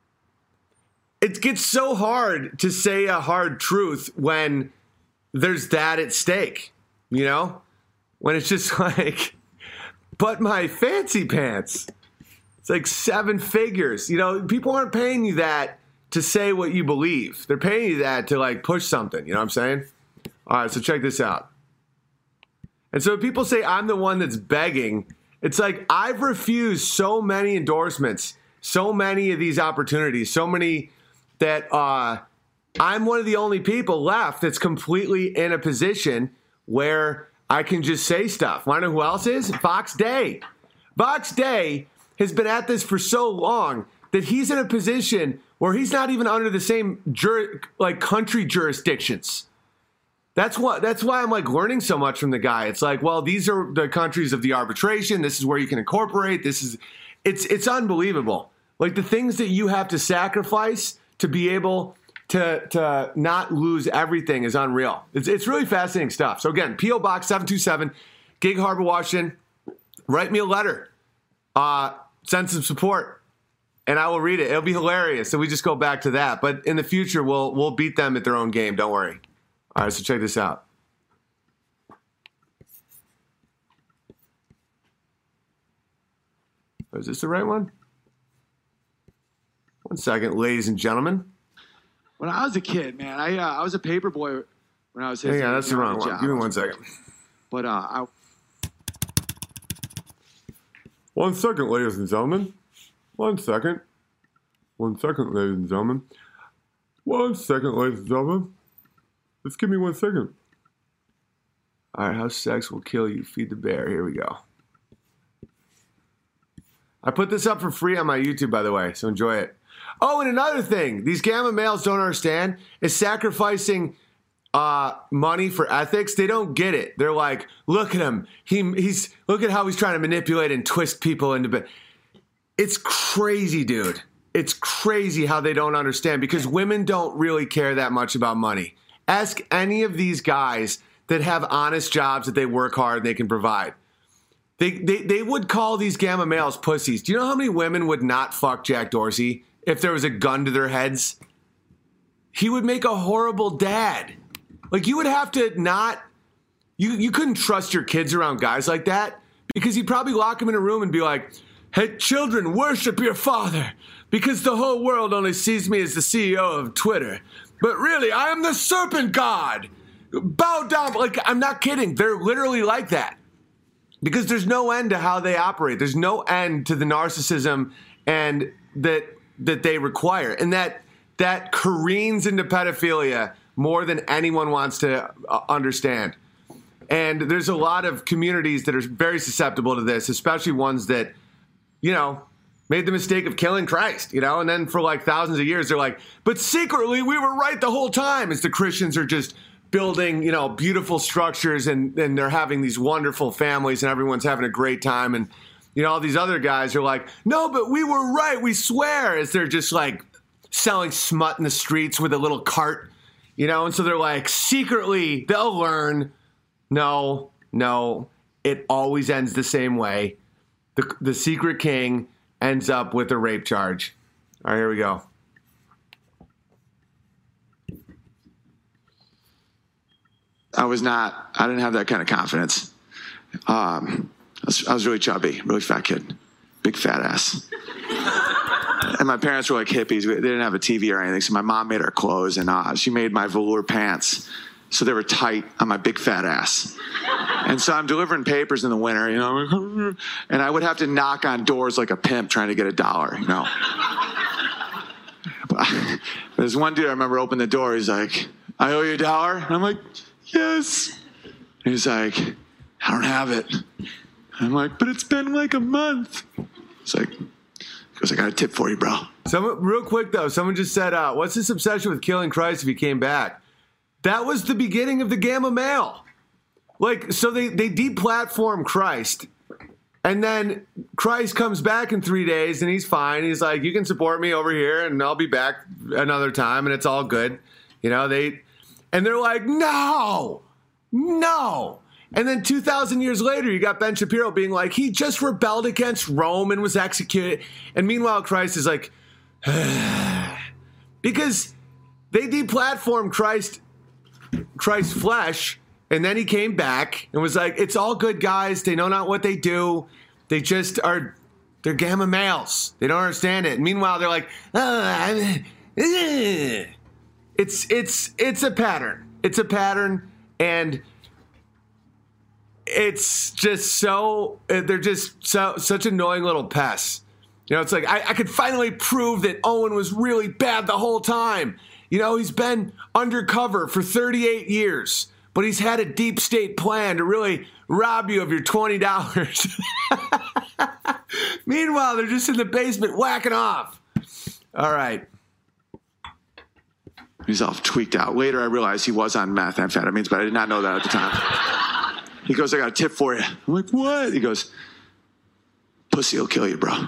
Speaker 1: it gets so hard to say a hard truth when there's that at stake. You know, when it's just like, but my fancy pants. It's like seven figures. You know, people aren't paying you that to say what you believe. They're paying you that to like push something. You know what I'm saying? All right, so check this out. And so people say I'm the one that's begging. It's like I've refused so many endorsements, so many of these opportunities, so many that uh, I'm one of the only people left that's completely in a position where I can just say stuff. Want to know who else is? Vox Day. Vox Day has been at this for so long that he's in a position where he's not even under the same jur- like country jurisdictions. That's what. That's why I'm like learning so much from the guy. It's like, well, these are the countries of the arbitration. This is where you can incorporate. This is, it's it's unbelievable. Like the things that you have to sacrifice to be able to to not lose everything is unreal. It's it's really fascinating stuff. So again, P O Box seven two seven, Gig Harbor, Washington. Write me a letter. Uh, send some support. And I will read it. It'll be hilarious. So we just go back to that. But in the future, we'll we'll beat them at their own game. Don't worry. All right, so check this out. Is this the right one? One second, ladies and gentlemen.
Speaker 2: When I was a kid, man, I uh, I was a paper boy when I was his.
Speaker 1: Yeah, that's the wrong one. Give me one second.
Speaker 2: But uh, I.
Speaker 1: One second, ladies and gentlemen. One second. One second, ladies and gentlemen. One second, ladies and gentlemen. Just give me one second. All right, how sex will kill you. Feed the bear. Here we go. I put this up for free on my YouTube, by the way, so enjoy it. Oh, and another thing these gamma males don't understand is sacrificing uh, money for ethics. They don't get it. They're like, look at him. He, he's look at how he's trying to manipulate and twist people into bed. It's crazy, dude. It's crazy how they don't understand because women don't really care that much about money. Ask any of these guys that have honest jobs that they work hard and they can provide. They, they, they would call these gamma males pussies. Do you know how many women would not fuck Jack Dorsey if there was a gun to their heads? He would make a horrible dad. Like, you would have to not, you, you couldn't trust your kids around guys like that because you'd probably lock them in a room and be like, hey, children, worship your father because the whole world only sees me as the C E O of Twitter. But really, I am the serpent god. Bow down. Like, I'm not kidding. They're literally like that because there's no end to how they operate. There's no end to the narcissism and that that they require. And that that careens into pedophilia more than anyone wants to uh, understand. And there's a lot of communities that are very susceptible to this, especially ones that, you know, made the mistake of killing Christ, you know, and then for like thousands of years, they're like, but secretly we were right the whole time, as the Christians are just building, you know, beautiful structures and, and they're having these wonderful families and everyone's having a great time. And, you know, all these other guys are like, no, but we were right, we swear, as they're just like selling smut in the streets with a little cart, you know, and so they're like, secretly they'll learn. No, no, it always ends the same way. The, the secret king ends up with a rape charge. All right, here we go.
Speaker 2: I was not, I didn't have that kind of confidence. Um, I, was, I was really chubby, really fat kid, big fat ass. And my parents were like hippies. They didn't have a T V or anything, so my mom made our clothes, and uh, she made my velour pants, so they were tight on my big fat ass. And so I'm delivering papers in the winter, you know, and I would have to knock on doors like a pimp trying to get a dollar, you know. But there's one dude I remember opened the door. He's like, I owe you a dollar? And I'm like, yes. And he's like, I don't have it. And I'm like, but it's been like a month. He's like, he goes, I got a tip for you, bro.
Speaker 1: Someone, real quick, though, someone just said, uh, what's this obsession with killing Christ if he came back? That was the beginning of the Gamma Male. Like, so they, they deplatform Christ, and then Christ comes back in three days, and he's fine. He's like, you can support me over here, and I'll be back another time, and it's all good. You know, they, and they're like, no, no. And then two thousand years later, you got Ben Shapiro being like, he just rebelled against Rome and was executed. And meanwhile, Christ is like, because they deplatformed Christ, Christ's flesh, and then he came back and was like, it's all good, guys. They know not what they do. They just are, they're Gamma Males. They don't understand it. And meanwhile, they're like, oh, it's, it's, it's a pattern. It's a pattern. And it's just so, they're just so, such annoying little pests. You know, it's like, I, I could finally prove that Owen was really bad the whole time. You know, he's been undercover for thirty-eight years, but he's had a deep state plan to really rob you of your twenty dollars. Meanwhile, they're just in the basement whacking off. All right.
Speaker 2: He's all tweaked out. Later, I realized he was on methamphetamines, but I did not know that at the time. He goes, I got a tip for you. I'm like, what? He goes, pussy will kill you, bro.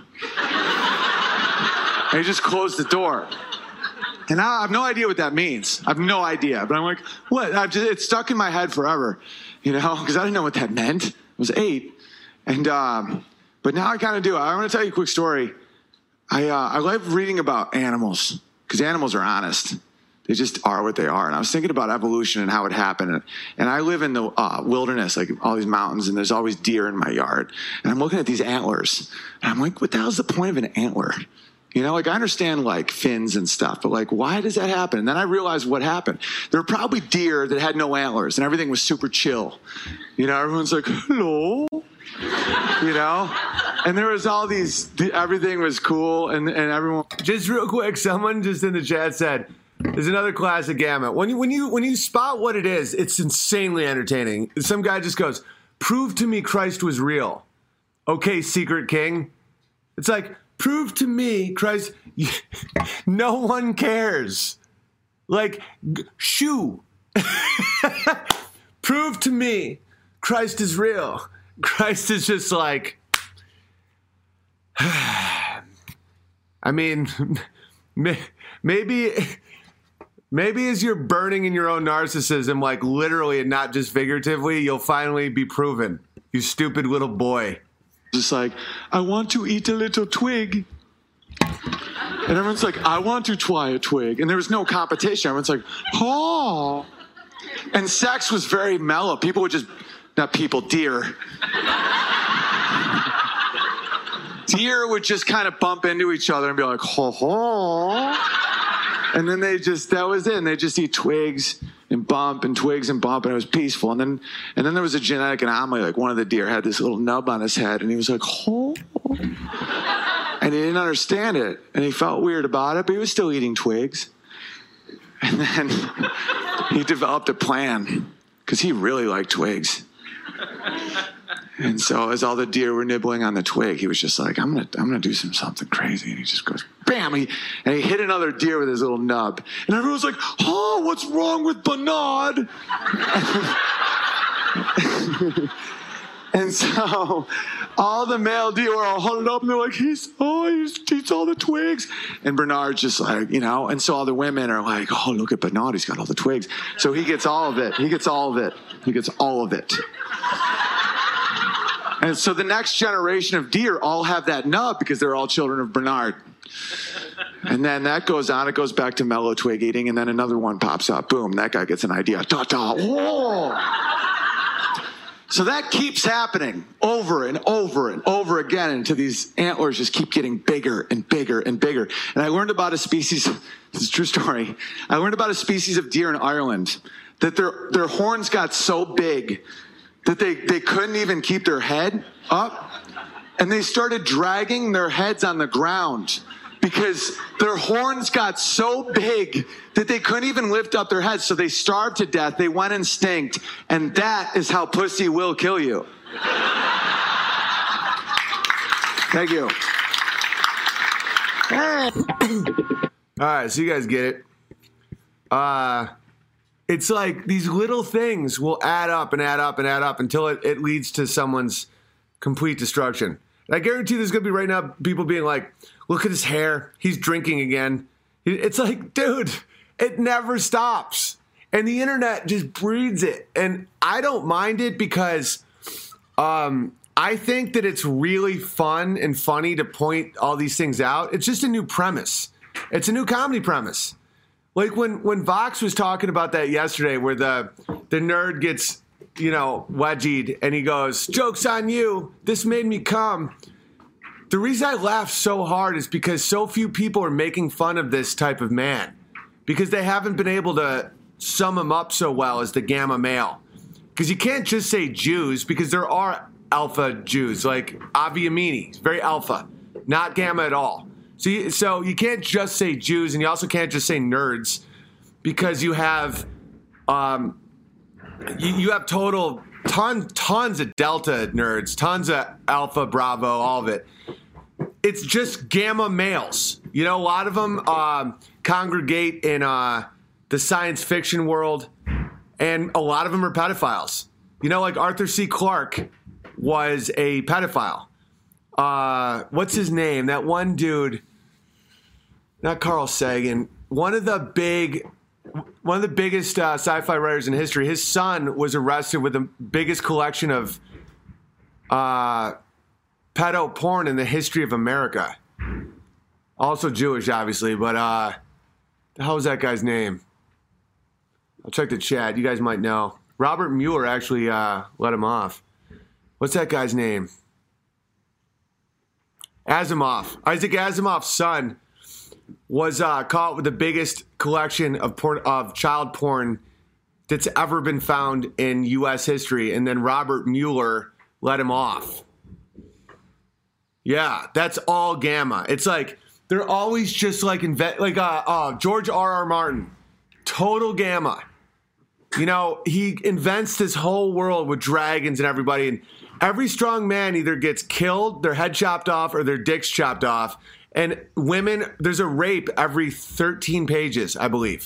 Speaker 2: And he just closed the door. And I have no idea what that means. I have no idea. But I'm like, what? I've just, it's stuck in my head forever, you know, because I didn't know what that meant. I was eight. And, um, but now I kind of do. I want to tell you a quick story. I, uh, I love reading about animals because animals are honest. They just are what they are. And I was thinking about evolution and how it happened. And, and I live in the uh, wilderness, like all these mountains, and there's always deer in my yard. And I'm looking at these antlers. And I'm like, what the hell's the point of an antler? You know, like I understand like fins and stuff, but like, why does that happen? And then I realized what happened. There were probably deer that had no antlers and everything was super chill. You know, everyone's like, hello, you know, and there was all these, everything was cool. And, and everyone.
Speaker 1: Just real quick, someone just in the chat said, there's another classic gamut. When you, when you, when you spot what it is, it's insanely entertaining. Some guy just goes, prove to me Christ was real. Okay, secret king. It's like, prove to me, Christ, no one cares. Like, g- shoo. Prove to me Christ is real. Christ is just like, I mean, maybe, maybe as you're burning in your own narcissism, like literally and not just figuratively, you'll finally be proven, you stupid little boy.
Speaker 2: Just like, I want to eat a little twig. And everyone's like, I want to try a twig. And there was no competition. Everyone's like, oh. And sex was very mellow. People would just, not people, deer. Deer would just kind of bump into each other and be like, ho ho. And then they just, that was it. And they just eat twigs and bump and twigs and bump, and it was peaceful. And then and then there was a genetic anomaly. Like one of the deer had this little nub on his head, and he was like, oh. And he didn't understand it. And he felt weird about it, but he was still eating twigs. And then he developed a plan because he really liked twigs. And so as all the deer were nibbling on the twig, he was just like, I'm gonna I'm gonna do some something crazy. And he just goes, bam, he, and he hit another deer with his little nub. And everyone's like, oh, what's wrong with Bernard? And so all the male deer were all huddled up, and they're like, he's, oh, he eats all the twigs. And Bernard's just like, you know, and so all the women are like, oh, look at Bernard, he's got all the twigs. So he gets all of it. He gets all of it. He gets all of it. And so the next generation of deer all have that nub because they're all children of Bernard. And then that goes on. It goes back to mellow twig eating, and then another one pops up. Boom, that guy gets an idea. Ta-ta. Whoa. So that keeps happening over and over and over again until these antlers just keep getting bigger and bigger and bigger. And I learned about a species, this is a true story, I learned about a species of deer in Ireland that their, their horns got so big that they, they couldn't even keep their head up. And they started dragging their heads on the ground because their horns got so big that they couldn't even lift up their heads. So they starved to death. They went extinct. And that is how pussy will kill you. Thank you.
Speaker 1: All right, so you guys get it. Uh, it's like these little things will add up and add up and add up until it, it leads to someone's complete destruction. And I guarantee there's going to be right now people being like, look at his hair. He's drinking again. It's like, dude, it never stops. And the internet just breeds it. And I don't mind it because um, I think that it's really fun and funny to point all these things out. It's just a new premise. It's a new comedy premise. Like when, when Vox was talking about that yesterday where the the nerd gets, you know, wedgied and he goes, joke's on you. This made me come. The reason I laugh so hard is because so few people are making fun of this type of man because they haven't been able to sum him up so well as the gamma male. Because you can't just say Jews because there are alpha Jews like Avi Yemini, very alpha, not gamma at all. So you, so you can't just say Jews, and you also can't just say nerds because you have um, you, you have total ton tons of delta nerds, tons of alpha, bravo, all of it. It's just gamma males. You know, a lot of them um, congregate in uh, the science fiction world, and a lot of them are pedophiles. You know, like Arthur C. Clarke was a pedophile. Uh, what's his name? That one dude, not Carl Sagan, one of the big, one of the biggest uh, sci-fi writers in history. His son was arrested with the biggest collection of uh, pedo porn in the history of America. Also Jewish, obviously, but uh, the hell was that guy's name? I'll check the chat. You guys might know. Robert Mueller actually uh, let him off. What's that guy's name? Asimov. Isaac Asimov's son was uh, caught with the biggest collection of porn, of child porn that's ever been found in U S history, and then Robert Mueller let him off. Yeah, that's all gamma. It's like they're always just like invent like uh, uh, George R. R. Martin, total gamma. You know, he invents this whole world with dragons and everybody, and every strong man either gets killed, their head chopped off, or their dicks chopped off. And women, there's a rape every thirteen pages, I believe.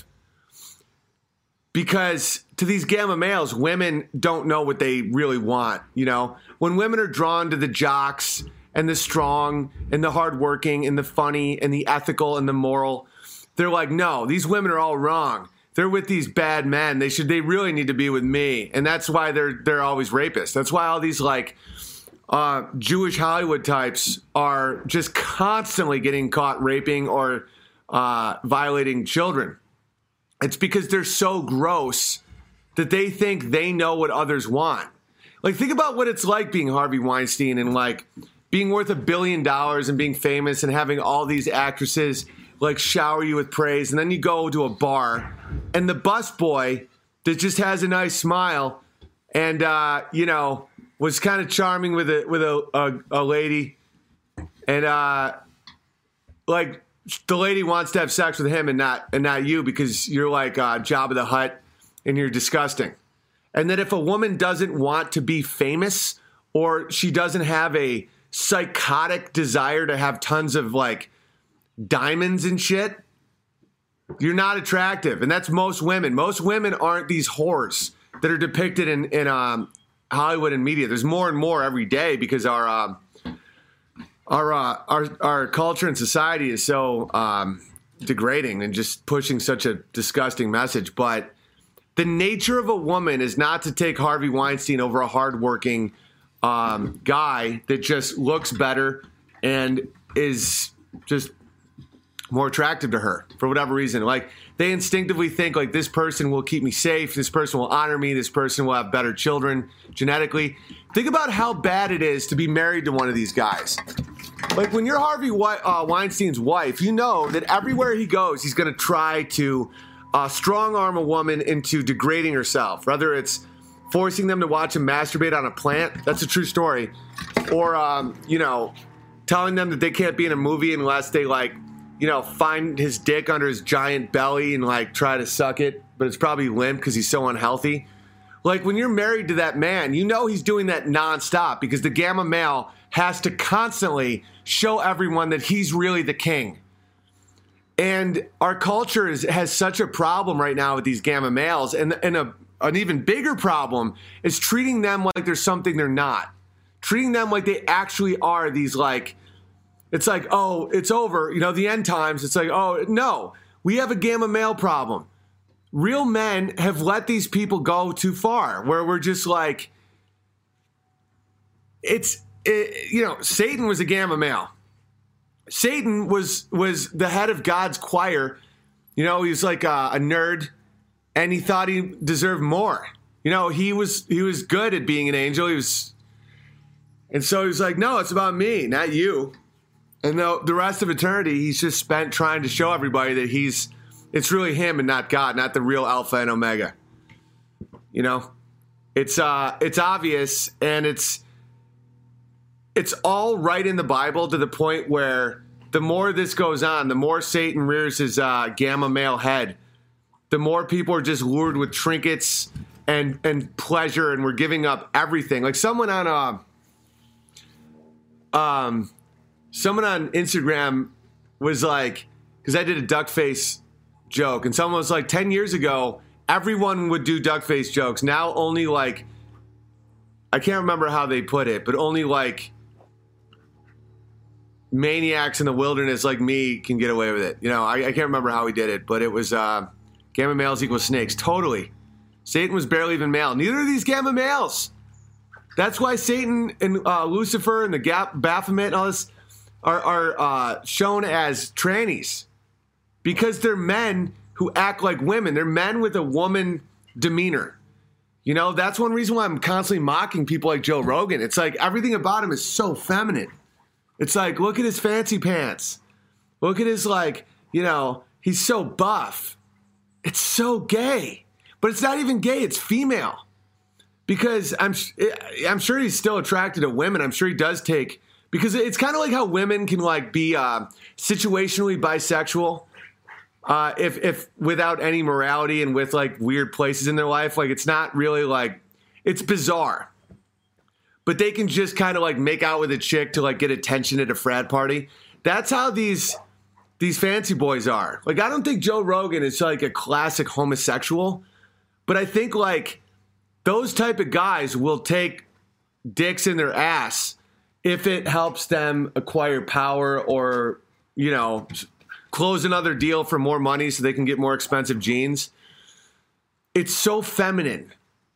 Speaker 1: Because to these gamma males, women don't know what they really want, you know? When women are drawn to the jocks and the strong and the hardworking and the funny and the ethical and the moral, they're like, no, these women are all wrong. They're with these bad men. They should. They really need to be with me, and that's why they're they're always rapists. That's why all these like uh, Jewish Hollywood types are just constantly getting caught raping or uh, violating children. It's because they're so gross that they think they know what others want. Like, think about what it's like being Harvey Weinstein and, like, being worth a billion dollars and being famous and having all these actresses, like, shower you with praise. And then you go to a bar and the busboy that just has a nice smile and, uh, you know, was kind of charming with a, with a, a, a lady. And, uh, like, the lady wants to have sex with him and not, and not you because you're like uh, Jabba the Hutt and you're disgusting. And that if a woman doesn't want to be famous or she doesn't have a psychotic desire to have tons of like diamonds and shit, you're not attractive. And that's most women. Most women aren't these whores that are depicted in, in um, Hollywood and media. There's more and more every day because our uh, our, uh, our our culture and society is so um, degrading and just pushing such a disgusting message. But the nature of a woman is not to take Harvey Weinstein over a hardworking um, guy that just looks better and is just more attractive to her for whatever reason. Like, they instinctively think, like, this person will keep me safe, this person will honor me, this person will have better children genetically. Think about how bad it is to be married to one of these guys. Like, when you're Harvey We- uh, Weinstein's wife, you know that everywhere he goes, he's going to try to Uh, strong arm a woman into degrading herself, whether it's forcing them to watch him masturbate on a plant. That's a true story. Or, um, you know, telling them that they can't be in a movie unless they, like, you know, find his dick under his giant belly and, like, try to suck it. But it's probably limp because he's so unhealthy. Like, when you're married to that man, you know he's doing that nonstop because the Gamma male has to constantly show everyone that he's really the king. And our culture is, has such a problem right now with these Gamma males. And, and a, an even bigger problem is treating them like they're something they're not. Treating them like they actually are these, like, it's like, oh, it's over. You know, the end times, it's like, oh, no, we have a Gamma male problem. Real men have let these people go too far where we're just like, it's, it, you know, Satan was a Gamma male. Satan was was the head of God's choir. You know, he was like a, a nerd, and he thought he deserved more. You know, he was he was good at being an angel. He was, and so he was like, no, it's about me, not you. And the, the rest of eternity, he's just spent trying to show everybody that he's, it's really him and not God, not the real Alpha and Omega. You know, it's uh, it's obvious, and it's. It's all right in the Bible to the point where the more this goes on, the more Satan rears his uh, Gamma male head, the more people are just lured with trinkets and and pleasure, and we're giving up everything. Like someone on uh, um, someone on Instagram was like, because I did a duck face joke, and someone was like, ten years ago, everyone would do duck face jokes. Now only like, I can't remember how they put it, but only like maniacs in the wilderness like me can get away with it. You know, I, I can't remember how he did it, but it was uh, Gamma males equal snakes. Totally. Satan was barely even male. Neither are these Gamma males. That's why Satan and uh, Lucifer and the Gap, Baphomet and all this are, are uh, shown as trannies because they're men who act like women. They're men with a woman demeanor. You know, that's one reason why I'm constantly mocking people like Joe Rogan. It's like everything about him is so feminine. It's like, look at his fancy pants. Look at his, like, you know, he's so buff. It's so gay. But it's not even gay. It's female. Because I'm I'm sure he's still attracted to women. I'm sure he does take, because it's kind of like how women can, like, be uh, situationally bisexual uh, if if without any morality and with, like, weird places in their life. Like, it's not really, like, it's bizarre. But they can just kind of like make out with a chick to like get attention at a frat party. That's how these these fancy boys are. Like, I don't think Joe Rogan is like a classic homosexual, but I think like those type of guys will take dicks in their ass if it helps them acquire power or, you know, close another deal for more money so they can get more expensive jeans. It's so feminine.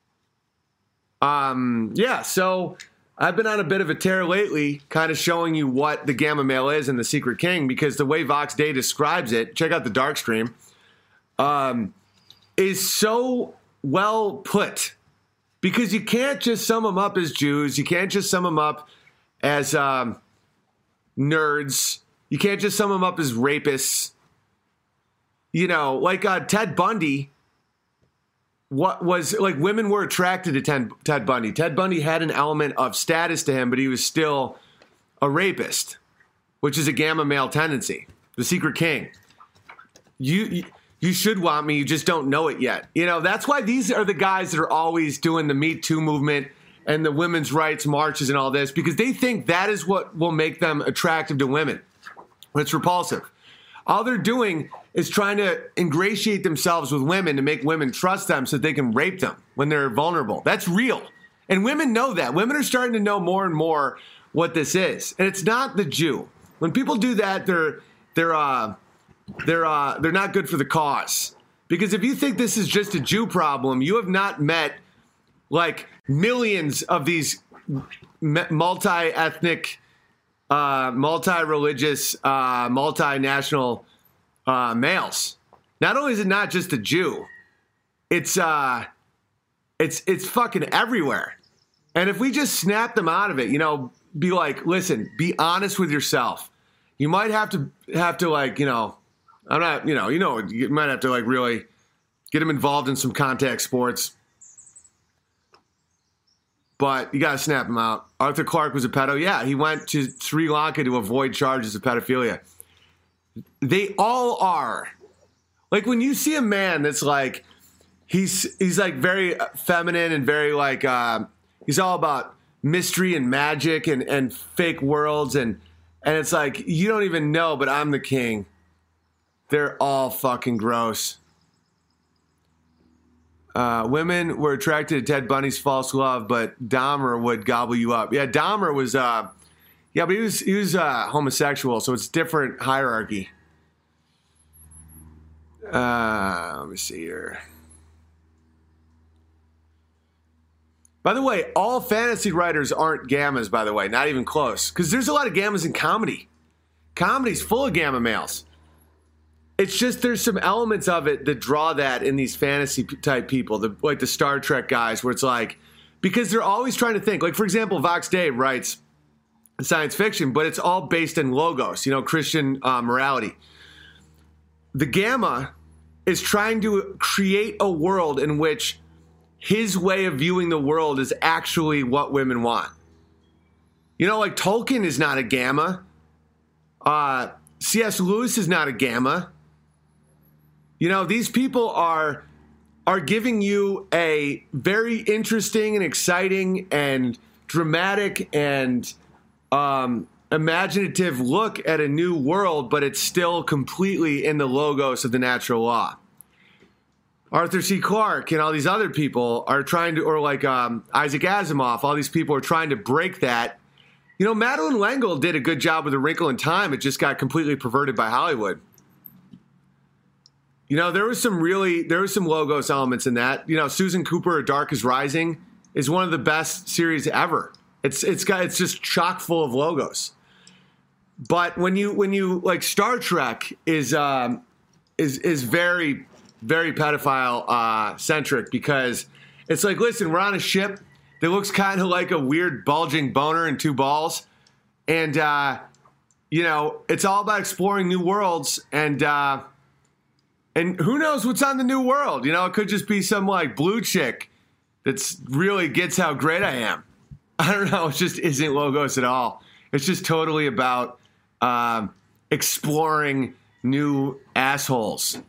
Speaker 1: Um, yeah, so I've been on a bit of a tear lately, kind of showing you what the Gamma male is and the Secret King, because the way Vox Day describes it, check out the dark stream, um, is so well put, because you can't just sum them up as Jews. You can't just sum them up as um, nerds. You can't just sum them up as rapists. You know, like uh, Ted Bundy. What was like women were attracted to Ted, Ted Bundy. Ted Bundy had an element of status to him, but he was still a rapist, which is a gamma male tendency. The Secret King. You, you you should want me, you just don't know it yet. You know, that's why these are the guys that are always doing the Me Too movement and the women's rights marches and all this, because they think that is what will make them attractive to women. It's repulsive. All they're doing is trying to ingratiate themselves with women to make women trust them so they can rape them when they're vulnerable. That's real. And women know that. Women are starting to know more and more what this is. And it's not the Jew. When people do that, they're they're uh they're uh they're not good for the cause. Because if you think this is just a Jew problem, you have not met like millions of these multi-ethnic, uh, multi-religious, uh, multinational uh, males. Not only is it not just a Jew, it's uh, it's it's fucking everywhere. And if we just snap them out of it, you know, be like, listen, be honest with yourself. You might have to have to like, you know, I'm not, you know, you know, you might have to like really get them involved in some contact sports. But you got to snap him out. Arthur Clarke was a pedo. Yeah, he went to Sri Lanka to avoid charges of pedophilia. They all are. Like when you see a man that's like, he's he's like very feminine and very like, uh, he's all about mystery and magic and, and fake worlds. And, and it's like, you don't even know, but I'm the king. They're all fucking gross. Uh, women were attracted to Ted Bundy's false love, but Dahmer would gobble you up. Yeah, Dahmer was, uh, yeah, but he was he was uh, homosexual, so it's different hierarchy. Uh, let me see here. By the way, all fantasy writers aren't gammas, by the way, not even close, because there's a lot of gammas in comedy. Comedy's full of gamma males. It's just there's some elements of it that draw that in these fantasy type people, the, like the Star Trek guys, where it's like, because they're always trying to think. Like, for example, Vox Dave writes science fiction, but it's all based in logos, you know, Christian uh, morality. The gamma is trying to create a world in which his way of viewing the world is actually what women want. You know, like Tolkien is not a gamma. Uh, C S Lewis is not a gamma. You know, these people are are giving you a very interesting and exciting and dramatic and um, imaginative look at a new world, but it's still completely in the logos of the natural law. Arthur C. Clarke and all these other people are trying to, or like um, Isaac Asimov, all these people are trying to break that. You know, Madeleine L'Engle did a good job with A Wrinkle in Time. It just got completely perverted by Hollywood. You know, there was some really, there was some logos elements in that. You know, Susan Cooper, A Dark is Rising, is one of the best series ever. It's it's got it's just chock full of logos. But when you when you like Star Trek is um, is is very very pedophile uh, centric, because it's like, listen, we're on a ship that looks kind of like a weird bulging boner and two balls, and uh, you know, it's all about exploring new worlds, and uh, and who knows what's on the new world? You know, it could just be some like blue chick that's really gets how great I am. I don't know. It just isn't logos at all. It's just totally about um, exploring new assholes.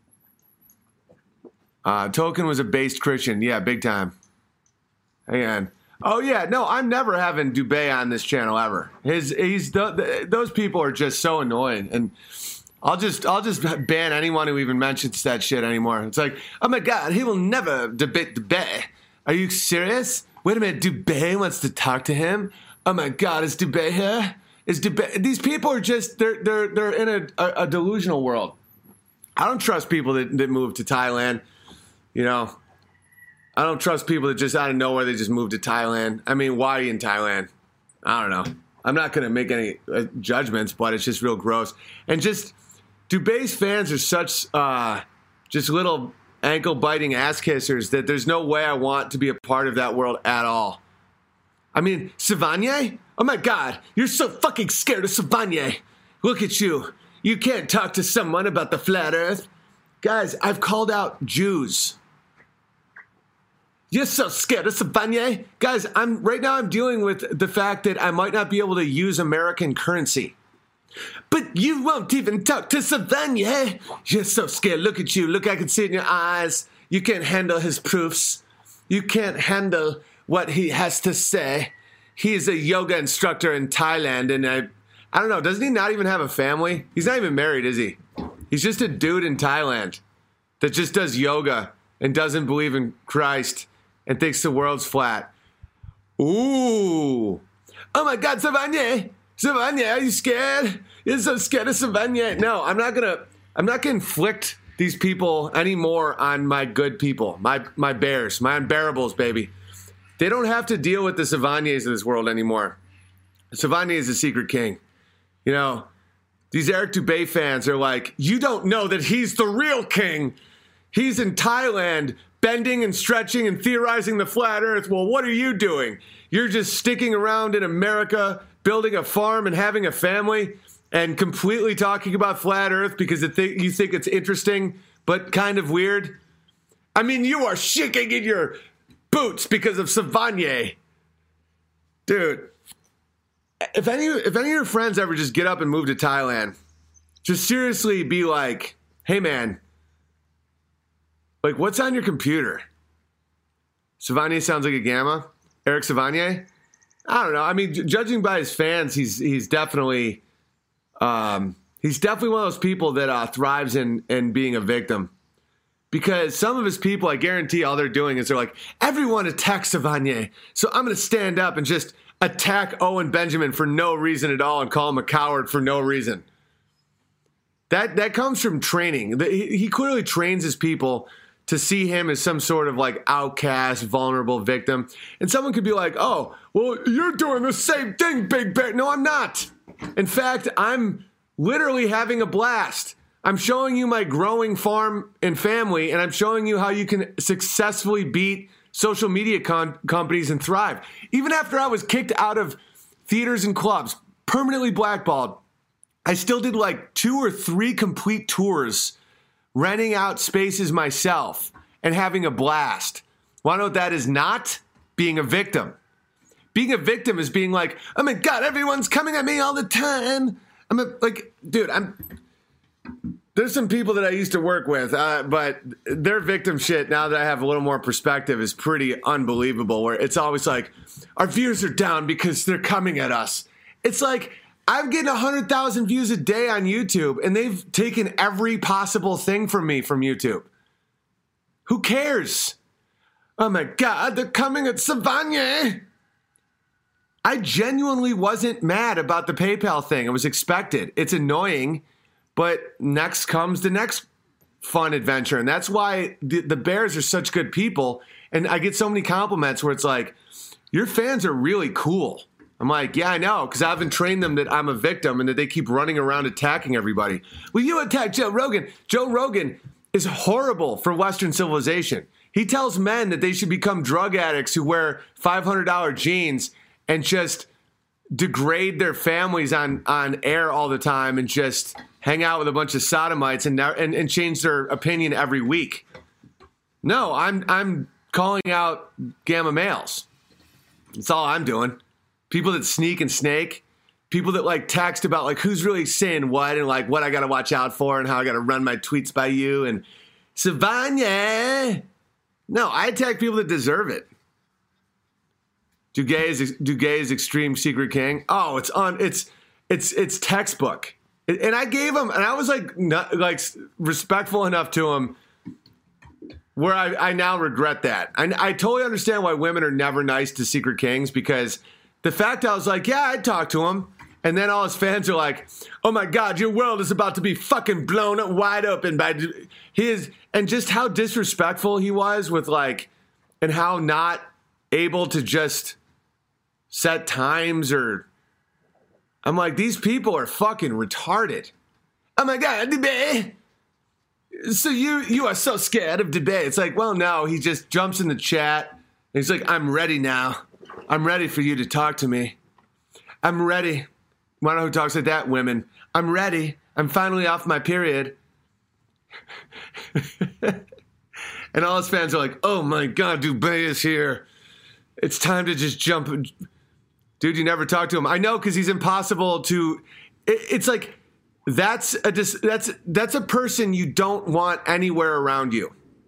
Speaker 1: Uh, Tolkien was a based Christian. Yeah, big time. Hang on. Oh, yeah. No, I'm never having Dubé on this channel ever. His, he's the, the, those people are just so annoying. And I'll just I'll just ban anyone who even mentions that shit anymore. It's like, oh, my God, he will never debate Dubé. Are you serious? Wait a minute, Dubé wants to talk to him? Oh my God, is Dubé here? Is Dubé? These people are just they're they're they're in a, a, a delusional world. I don't trust people that, that move to Thailand. You know, I don't trust people that just out of nowhere they just move to Thailand. I mean, why are you in Thailand? I don't know. I'm not going to make any uh, judgments, but it's just real gross. And just Dubé's fans are such uh, just little ankle-biting ass kissers that there's no way I want to be a part of that world at all. I mean, Savanye? Oh my God, you're so fucking scared of Savanye. Look at you. You can't talk to someone about the flat earth. Guys, I've called out Jews. You're so scared of Savanye? Guys, I'm right now I'm dealing with the fact that I might not be able to use American currency. But you won't even talk to Savanye. You're so scared. Look at you. Look, I can see it in your eyes. You can't handle his proofs. You can't handle what he has to say. He's a yoga instructor in Thailand, and I, I don't know, doesn't he not even have a family? He's not even married, is he? He's just a dude in Thailand that just does yoga and doesn't believe in Christ and thinks the world's flat. Ooh. Oh my God, Savanye. Savanye, are you scared? You're so scared of Savanye. No, I'm not gonna, I'm not gonna inflict these people anymore on my good people, my, my bears, my unbearables, baby. They don't have to deal with the Savanyes of this world anymore. Savanye is the secret king. You know, these Eric Dubé fans are like, you don't know that he's the real king. He's in Thailand bending and stretching and theorizing the flat earth. Well, what are you doing? You're just sticking around in America, building a farm and having a family and completely talking about flat earth because it th- you think it's interesting but kind of weird. I mean, you are shaking in your boots because of Savanye. Dude, if any if any of your friends ever just get up and move to Thailand, just seriously be like, hey man, like what's on your computer? Savanye sounds like a gamma. Eric Savanye? I don't know. I mean, j- judging by his fans, he's he's definitely um, he's definitely one of those people that uh, thrives in in being a victim. Because some of his people, I guarantee all they're doing is they're like, everyone attacks Savanye, so I'm going to stand up and just attack Owen Benjamin for no reason at all and call him a coward for no reason. That that comes from training. He, he clearly trains his people to see him as some sort of like outcast, vulnerable victim. And someone could be like, oh, well, you're doing the same thing, Big Bear. No, I'm not. In fact, I'm literally having a blast. I'm showing you my growing farm and family, and I'm showing you how you can successfully beat social media con- companies and thrive. Even after I was kicked out of theaters and clubs, permanently blackballed, I still did like two or three complete tours, renting out spaces myself and having a blast. Want to know what that is not? Being a victim. Being a victim is being like, oh my God, everyone's coming at me all the time. I'm a, like, dude, I'm... There's some people that I used to work with, uh, but their victim shit, now that I have a little more perspective, is pretty unbelievable, where it's always like, our views are down because they're coming at us. It's like, I'm getting one hundred thousand views a day on YouTube, and they've taken every possible thing from me from YouTube. Who cares? Oh my God, they're coming at Savanye. I genuinely wasn't mad about the PayPal thing. It was expected. It's annoying. But next comes the next fun adventure. And that's why the, the Bears are such good people. And I get so many compliments where it's like, your fans are really cool. I'm like, yeah, I know, because I haven't trained them that I'm a victim and that they keep running around attacking everybody. Well, you attack Joe Rogan. Joe Rogan is horrible for Western civilization. He tells men that they should become drug addicts who wear five hundred dollars jeans and just degrade their families on, on air all the time and just hang out with a bunch of sodomites and, and and change their opinion every week. No, I'm I'm calling out gamma males. That's all I'm doing. People that sneak and snake. People that like text about like who's really saying what and like what I got to watch out for and how I got to run my tweets by you and Savanye. No, I attack people that deserve it. Duguay is Duguay is extreme secret king. Oh, it's on. It's it's it's textbook. And I gave him, and I was like, not, like respectful enough to him, where I, I now regret that. I, I totally understand why women are never nice to secret kings, because the fact I was like, yeah, I'd talk to him, and then all his fans are like, oh my God, your world is about to be fucking blown up wide open by his, and just how disrespectful he was with like, and how not able to just set times or. I'm like, these people are fucking retarded. Oh my God. so you you are so scared of debate. It's like, well, no, he just jumps in the chat. And he's like, I'm ready now. I'm ready for you to talk to me. I'm ready. Why know who talks like that? Women. I'm ready. I'm finally off my period. And all his fans are like, oh my God, Dubé is here. It's time to just jump. Dude, you never talk to him. I know, because he's impossible to. It, it's like that's a that's that's a person you don't want anywhere around you.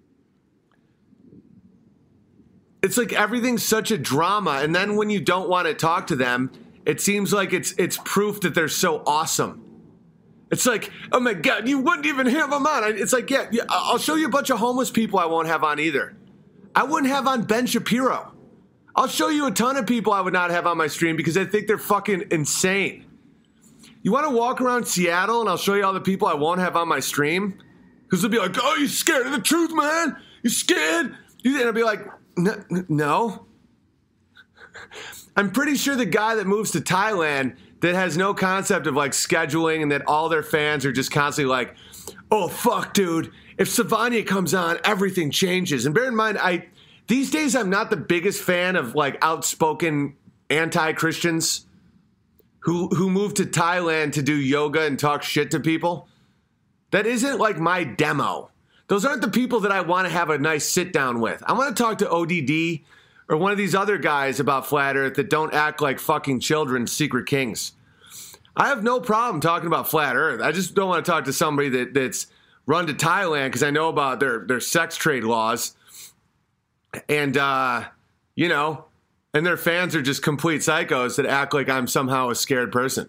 Speaker 1: It's like everything's such a drama, and then when you don't want to talk to them, it seems like it's it's proof that they're so awesome. It's like, oh my God, you wouldn't even have them on. It's like, yeah, yeah, I'll show you a bunch of homeless people I won't have on either. I wouldn't have on Ben Shapiro. I'll show you a ton of people I would not have on my stream because I think they're fucking insane. You want to walk around Seattle and I'll show you all the people I won't have on my stream? Because they'll be like, oh, you scared of the truth, man? You scared? And I'll be like, no. I'm pretty sure the guy that moves to Thailand that has no concept of like scheduling and that all their fans are just constantly like, oh, fuck, dude. If Savanya comes on, everything changes. And bear in mind, I these days I'm not the biggest fan of like outspoken anti-Christians who who move to Thailand to do yoga and talk shit to people. That isn't like my demo. Those aren't the people that I want to have a nice sit down with. I want to talk to O D D or one of these other guys about flat earth that don't act like fucking children, secret kings. I have no problem talking about flat earth. I just don't want to talk to somebody that, that's run to Thailand because I know about their, their sex trade laws. And, uh, you know, and their fans are just complete psychos that act like I'm somehow a scared person.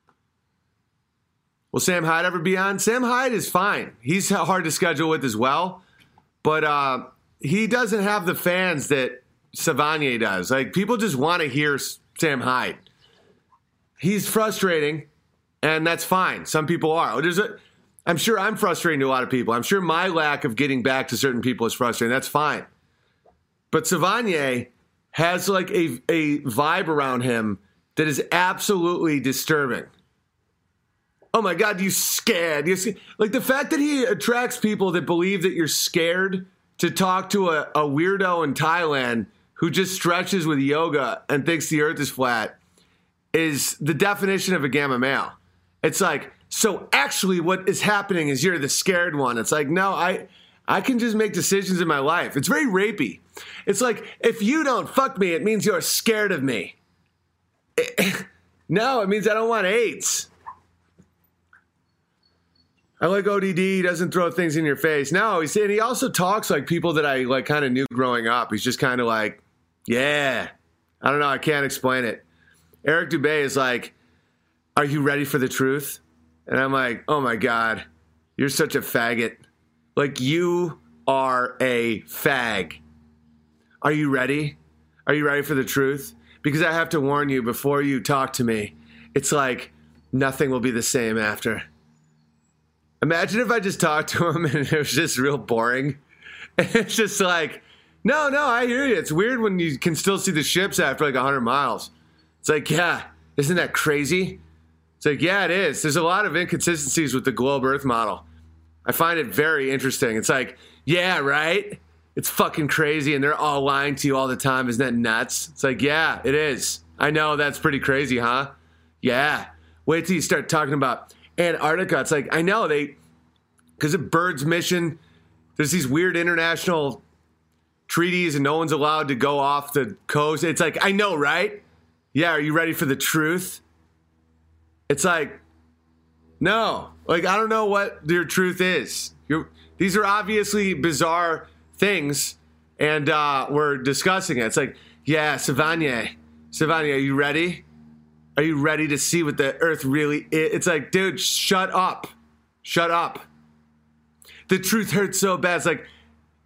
Speaker 1: Will Sam Hyde ever be on? Sam Hyde is fine. He's hard to schedule with as well. But uh, he doesn't have the fans that Savanya does. Like, people just want to hear Sam Hyde. He's frustrating, and that's fine. Some people are. There's a, I'm sure I'm frustrating to a lot of people. I'm sure my lack of getting back to certain people is frustrating. That's fine. But Savanya has like a, a vibe around him that is absolutely disturbing. Oh my God, you scared. You're scared. Like the fact that he attracts people that believe that you're scared to talk to a, a weirdo in Thailand who just stretches with yoga and thinks the earth is flat is the definition of a gamma male. It's like, so actually what is happening is you're the scared one. It's like, no, I I can just make decisions in my life. It's very rapey. It's like, if you don't fuck me, it means you're scared of me. It, no, it means I don't want AIDS. I like O D D. He doesn't throw things in your face. No, he's, and he also talks like people that I like kind of knew growing up. He's just kind of like, yeah, I don't know. I can't explain it. Eric Dubé is like, are you ready for the truth? And I'm like, oh my God, you're such a faggot. Like, you are a fag. Are you ready? Are you ready for the truth? Because I have to warn you, before you talk to me, it's like nothing will be the same after. Imagine if I just talked to him and it was just real boring. And it's just like, no, no, I hear you. It's weird when you can still see the ships after like one hundred miles. It's like, yeah, isn't that crazy? It's like, yeah, it is. There's a lot of inconsistencies with the globe Earth model. I find it very interesting. It's like, yeah, right? It's fucking crazy and they're all lying to you all the time. Isn't that nuts? It's like, yeah, it is. I know, that's pretty crazy, huh? Yeah. Wait till you start talking about Antarctica. It's like, I know, they, because of Byrd's mission, there's these weird international treaties and no one's allowed to go off the coast. It's like, I know, right? Yeah, are you ready for the truth? It's like, no. Like, I don't know what your truth is. You're, these are obviously bizarre things, and uh, we're discussing it. It's like, yeah, Savanya, Savanya, are you ready? Are you ready to see what the earth really is? It's like, dude, shut up. Shut up. The truth hurts so bad. It's like,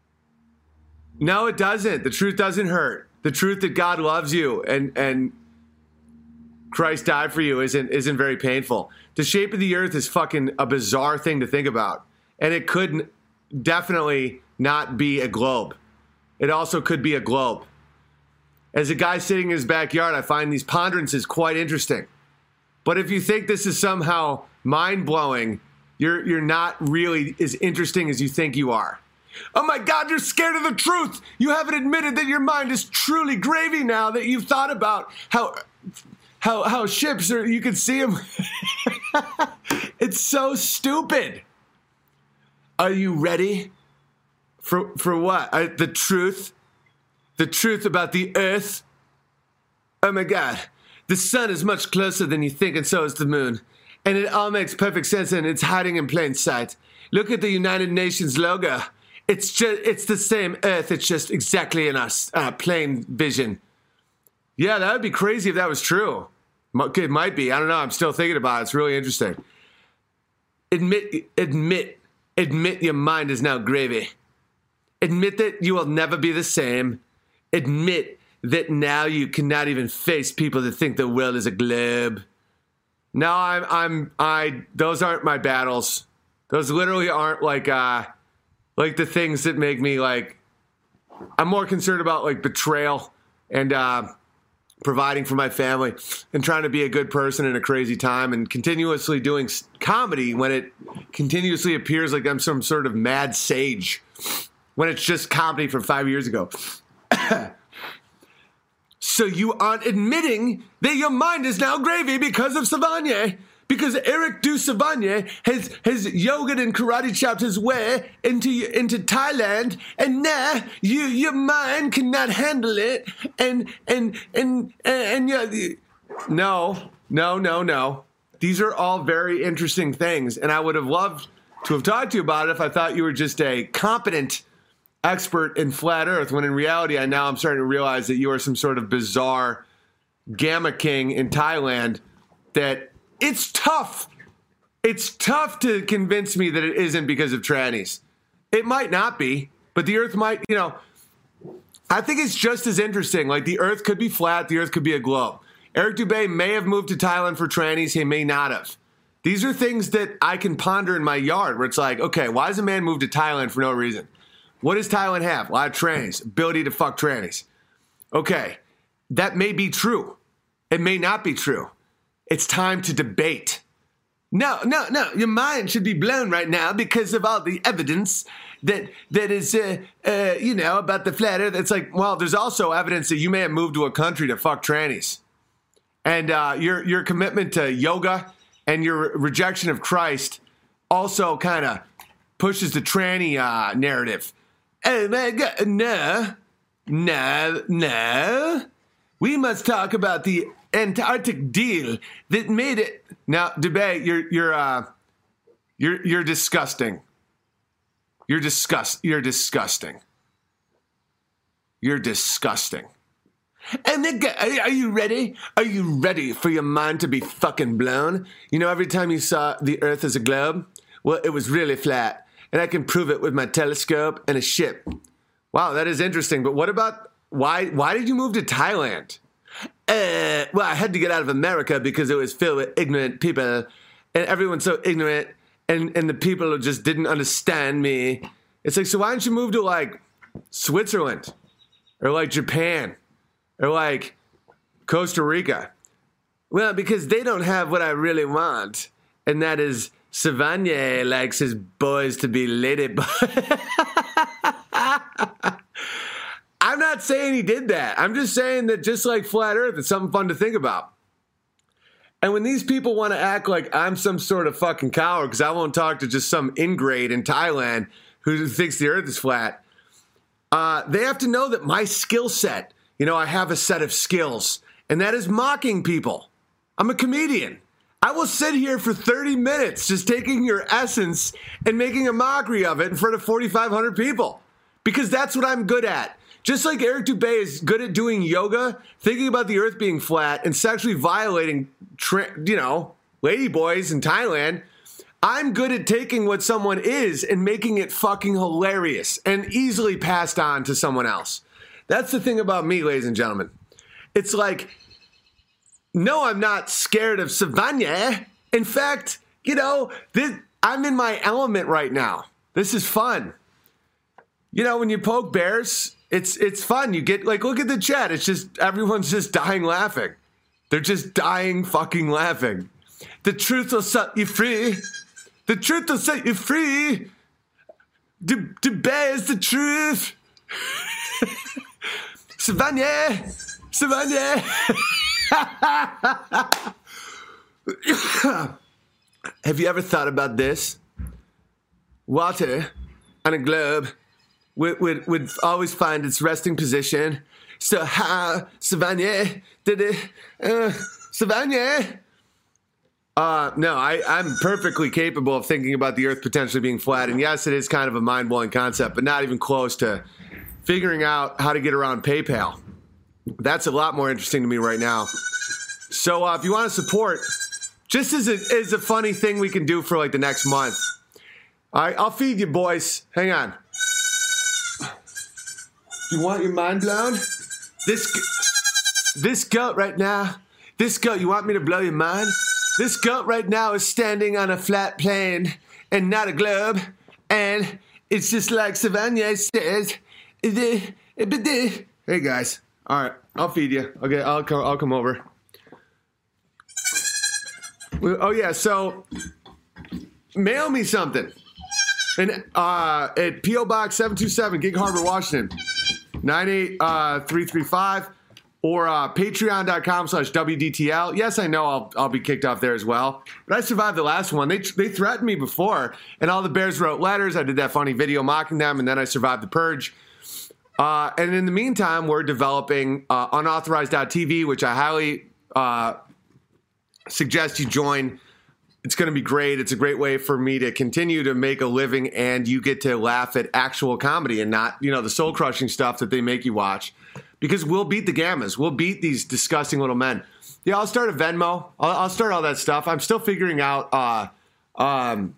Speaker 1: no, it doesn't. The truth doesn't hurt. The truth that God loves you and and Christ died for you isn't isn't very painful. The shape of the earth is fucking a bizarre thing to think about. And it could definitely not be a globe. It also could be a globe. As a guy sitting in his backyard, I find these ponderances quite interesting. But if you think this is somehow mind-blowing You're you're not really as interesting as you think you are. Oh my God, you're scared of the truth. You haven't admitted that your mind is truly gravy now that you've thought about how how how ships are. You can see them. It's so stupid. Are you ready for for what? Uh, the truth, the truth about the Earth. Oh my God, the sun is much closer than you think, and so is the moon. And it all makes perfect sense, and it's hiding in plain sight. Look at the United Nations logo. It's just, it's the same Earth. It's just exactly in our uh, plain vision. Yeah, that would be crazy if that was true. It might be. I don't know. I'm still thinking about it. It's really interesting. Admit, admit, admit your mind is now gravy. Admit that you will never be the same. Admit that now you cannot even face people that think the world is a globe. No, I'm, I'm, I, those aren't my battles. Those literally aren't like, uh, like the things that make me like, I'm more concerned about like betrayal and, uh, providing for my family and trying to be a good person in a crazy time and continuously doing comedy when it continuously appears like I'm some sort of mad sage when it's just comedy from five years ago. So you aren't admitting that your mind is now gravy because of Savanier. Because Eric du Savanier has, has yogaed and karate chopped his way into, into Thailand, and now you, your mind cannot handle it, and, and, and, and, and you, no, no, no, no. These are all very interesting things, and I would have loved to have talked to you about it if I thought you were just a competent expert in flat earth, when in reality, I now I'm starting to realize that you are some sort of bizarre gamma king in Thailand that it's tough. It's tough to convince me that it isn't because of trannies. It might not be, but the earth might, you know, I think it's just as interesting. Like the earth could be flat, the earth could be a globe. Eric Dubé may have moved to Thailand for trannies, he may not have. These are things that I can ponder in my yard where it's like, okay, why does a man move to Thailand for no reason? What does Thailand have? A lot of trannies, ability to fuck trannies. Okay, that may be true. It may not be true. It's time to debate. No, no, no. Your mind should be blown right now because of all the evidence that that is, uh, uh, you know, about the flat earth. It's like, well, there's also evidence that you may have moved to a country to fuck trannies. And uh, your your commitment to yoga and your rejection of Christ also kind of pushes the tranny uh, narrative. Oh my God, no, no, no. We must talk about the Antarctic deal that made it. Now, Dubé, you're you're uh, you're you're disgusting. You're disgust. You're disgusting. You're disgusting. And then, are you ready? Are you ready for your mind to be fucking blown? You know, every time you saw the Earth as a globe, well, it was really flat, and I can prove it with my telescope and a ship. Wow, that is interesting. But what about why? Why did you move to Thailand? Uh, well, I had to get out of America because it was filled with ignorant people, and everyone's so ignorant, and, and the people just didn't understand me. It's like, so why don't you move to, like, Switzerland, or, like, Japan, or, like, Costa Rica? Well, because they don't have what I really want, and that is Savanier likes his boys to be ladyboys. I'm not saying he did that. I'm just saying that just like flat earth, it's something fun to think about. And when these people want to act like I'm some sort of fucking coward because I won't talk to just some ingrate in Thailand who thinks the earth is flat, uh, they have to know that my skill set, you know, I have a set of skills, and that is mocking people. I'm a comedian. I will sit here for thirty minutes just taking your essence and making a mockery of it in front of forty-five hundred people because that's what I'm good at. Just like Eric Dubé is good at doing yoga, thinking about the earth being flat, and sexually violating, tra- you know, ladyboys in Thailand, I'm good at taking what someone is and making it fucking hilarious and easily passed on to someone else. That's the thing about me, ladies and gentlemen. It's like, no, I'm not scared of Savanier. In fact, you know, this, I'm in my element right now. This is fun. You know, when you poke bears, it's it's fun. You get, like, look at the chat. It's just, everyone's just dying laughing. They're just dying fucking laughing. The truth will set you free. The truth will set you free. The, the bear is the truth. Savannah, Savannah. Have you ever thought about this? Water on a globe would, would, would always find its resting position. So how, Savannah, did it, uh, Savannah? Uh, no, I, I'm perfectly capable of thinking about the Earth potentially being flat. And yes, it is kind of a mind-blowing concept, but not even close to figuring out how to get around PayPal. That's a lot more interesting to me right now. So uh, if you want to support, just as a, as a funny thing we can do for like the next month. All right, I'll feed you, boys. Hang on. You want your mind blown? This, this goat right now, this goat, you want me to blow your mind? This goat right now is standing on a flat plane and not a globe. And it's just like Savannah says. Hey guys. All right, I'll feed you. Okay, I'll come, I'll come over. Oh yeah, so mail me something. And uh, at P O Box seven two seven, Gig Harbor, Washington, nine eight three three five, or uh, patreon.com slash WDTL. Yes, I know I'll I'll be kicked off there as well. But I survived the last one. They they threatened me before, and all the Bears wrote letters. I did that funny video mocking them, and then I survived the purge. Uh, and in the meantime, we're developing uh, unauthorized dot T V, which I highly uh, suggest you join. It's going to be great. It's a great way for me to continue to make a living, and you get to laugh at actual comedy and not, you know, the soul-crushing stuff that they make you watch. Because we'll beat the Gammas. We'll beat these disgusting little men. Yeah, I'll start a Venmo. I'll, I'll start all that stuff. I'm still figuring out uh, um,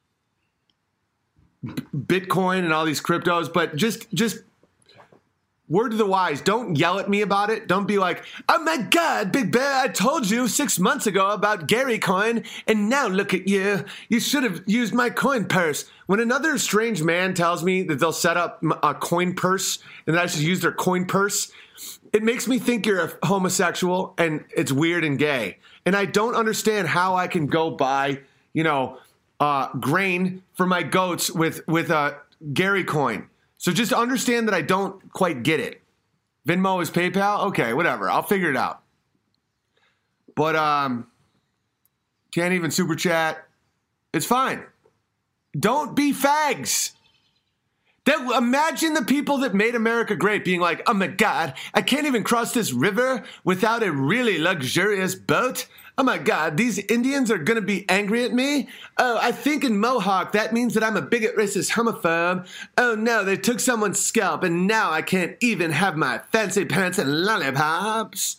Speaker 1: Bitcoin and all these cryptos, but just just... word to the wise, don't yell at me about it. Don't be like, oh my God, Big Bear, I told you six months ago about Gary Coin, and now look at you. You should have used my coin purse. When another strange man tells me that they'll set up a coin purse and that I should use their coin purse, it makes me think you're a homosexual and it's weird and gay. And I don't understand how I can go buy, you know, uh, grain for my goats with, with a Gary Coin. So just understand that I don't quite get it. Venmo is PayPal? Okay, whatever. I'll figure it out. But um, can't even super chat. It's fine. Don't be fags. That, imagine the people that made America great being like, oh my God, I can't even cross this river without a really luxurious boat. Oh my God, these Indians are going to be angry at me. Oh, I think in Mohawk, that means that I'm a bigot, racist, homophobe. Oh no, they took someone's scalp and now I can't even have my fancy pants and lollipops.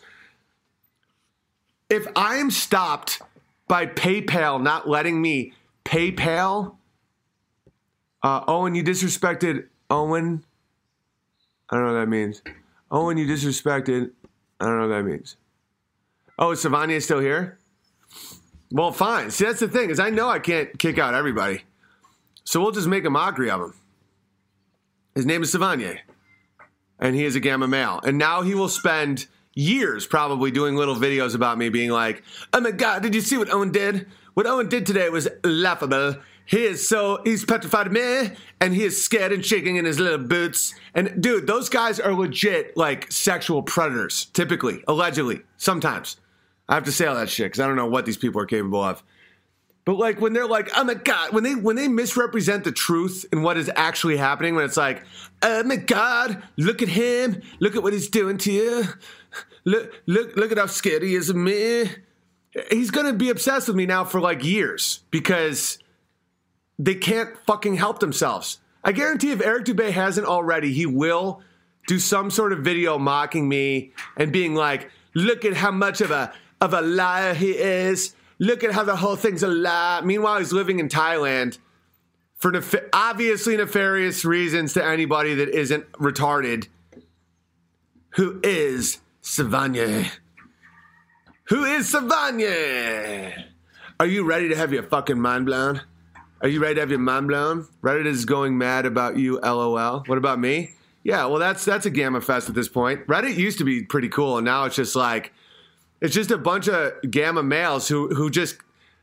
Speaker 1: If I'm stopped by PayPal not letting me PayPal, uh, Owen, you disrespected Owen. I don't know what that means. Owen, you disrespected. I don't know what that means. Oh, is Savannah still here? Well, fine. See, that's the thing, is I know I can't kick out everybody. So we'll just make a mockery of him. His name is Savannah. And he is a gamma male. And now he will spend years probably doing little videos about me being like, oh my God, did you see what Owen did? What Owen did today was laughable. He is so, he's petrified of me, and he is scared and shaking in his little boots. And dude, those guys are legit like sexual predators, typically, allegedly, sometimes. I have to say all that shit because I don't know what these people are capable of. But like when they're like, oh my God, when they when they misrepresent the truth and what is actually happening, when it's like, oh my God, look at him, look at what he's doing to you. Look, look, look at how scared he is of me. He's gonna be obsessed with me now for like years because they can't fucking help themselves. I guarantee if Eric Dubé hasn't already, he will do some sort of video mocking me and being like, look at how much of a of a liar he is. Look at how the whole thing's a lie. Meanwhile, he's living in Thailand for nef- obviously nefarious reasons to anybody that isn't retarded. Who is Savannah? Who is Savannah? Are you ready to have your fucking mind blown? Are you ready to have your mind blown? Reddit is going mad about you, LOL. What about me? Yeah, well, that's that's a Gamma Fest at this point. Reddit used to be pretty cool, and now it's just like, it's just a bunch of Gamma males who who just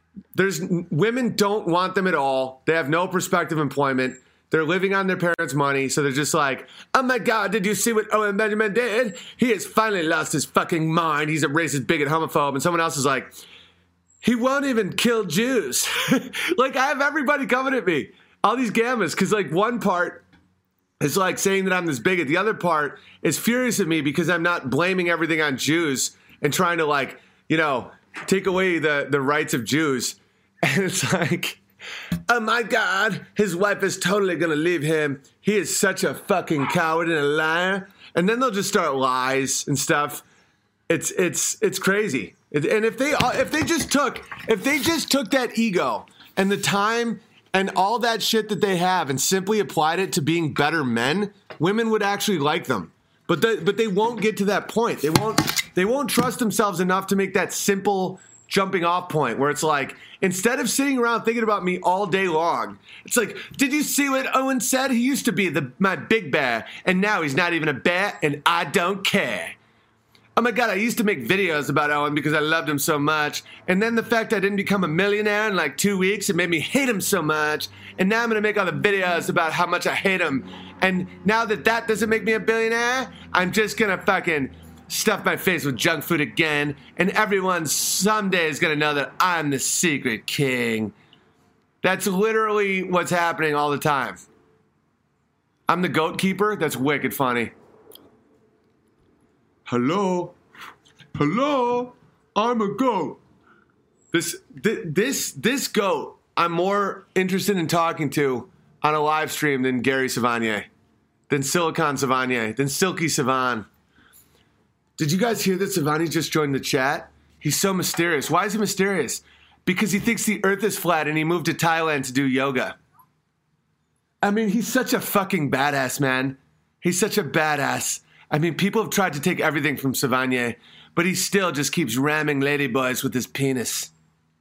Speaker 1: There's women don't want them at all. They have no prospective employment. They're living on their parents' money, so they're just like, oh my God, did you see what Owen Benjamin did? He has finally lost his fucking mind. He's a racist, bigot, homophobe. And someone else is like, he won't even kill Jews. Like, I have everybody coming at me. All these gammas, because like one part is like saying that I'm this bigot. The other part is furious at me because I'm not blaming everything on Jews and trying to like, you know, take away the, the rights of Jews. And it's like, oh my God, his wife is totally going to leave him. He is such a fucking coward and a liar. And then they'll just start lies and stuff. It's it's it's crazy. It, and if they if they just took if they just took that ego and the time and all that shit that they have and simply applied it to being better men, women would actually like them. But the, but they won't get to that point. They won't they won't trust themselves enough to make that simple jumping off point where it's like, instead of sitting around thinking about me all day long, it's like, did you see what Owen said? He used to be the my big bear, and now he's not even a bear, and I don't care. Oh my God, I used to make videos about Owen because I loved him so much, and then the fact I didn't become a millionaire in like two weeks, it made me hate him so much, and now I'm going to make all the videos about how much I hate him, and now that that doesn't make me a billionaire, I'm just going to fucking stuff my face with junk food again, and everyone someday is going to know that I'm the secret king. That's literally what's happening all the time. I'm the goat keeper? That's wicked funny. Hello? Hello? I'm a goat. This, th- this, this goat, I'm more interested in talking to on a live stream than Gary Savanier, than Silicon Savanier, than Silky Savan. Did you guys hear that Savani just joined the chat? He's so mysterious. Why is he mysterious? Because he thinks the earth is flat and he moved to Thailand to do yoga. I mean, he's such a fucking badass, man. He's such a badass. I mean, people have tried to take everything from Savanier, but he still just keeps ramming ladyboys with his penis.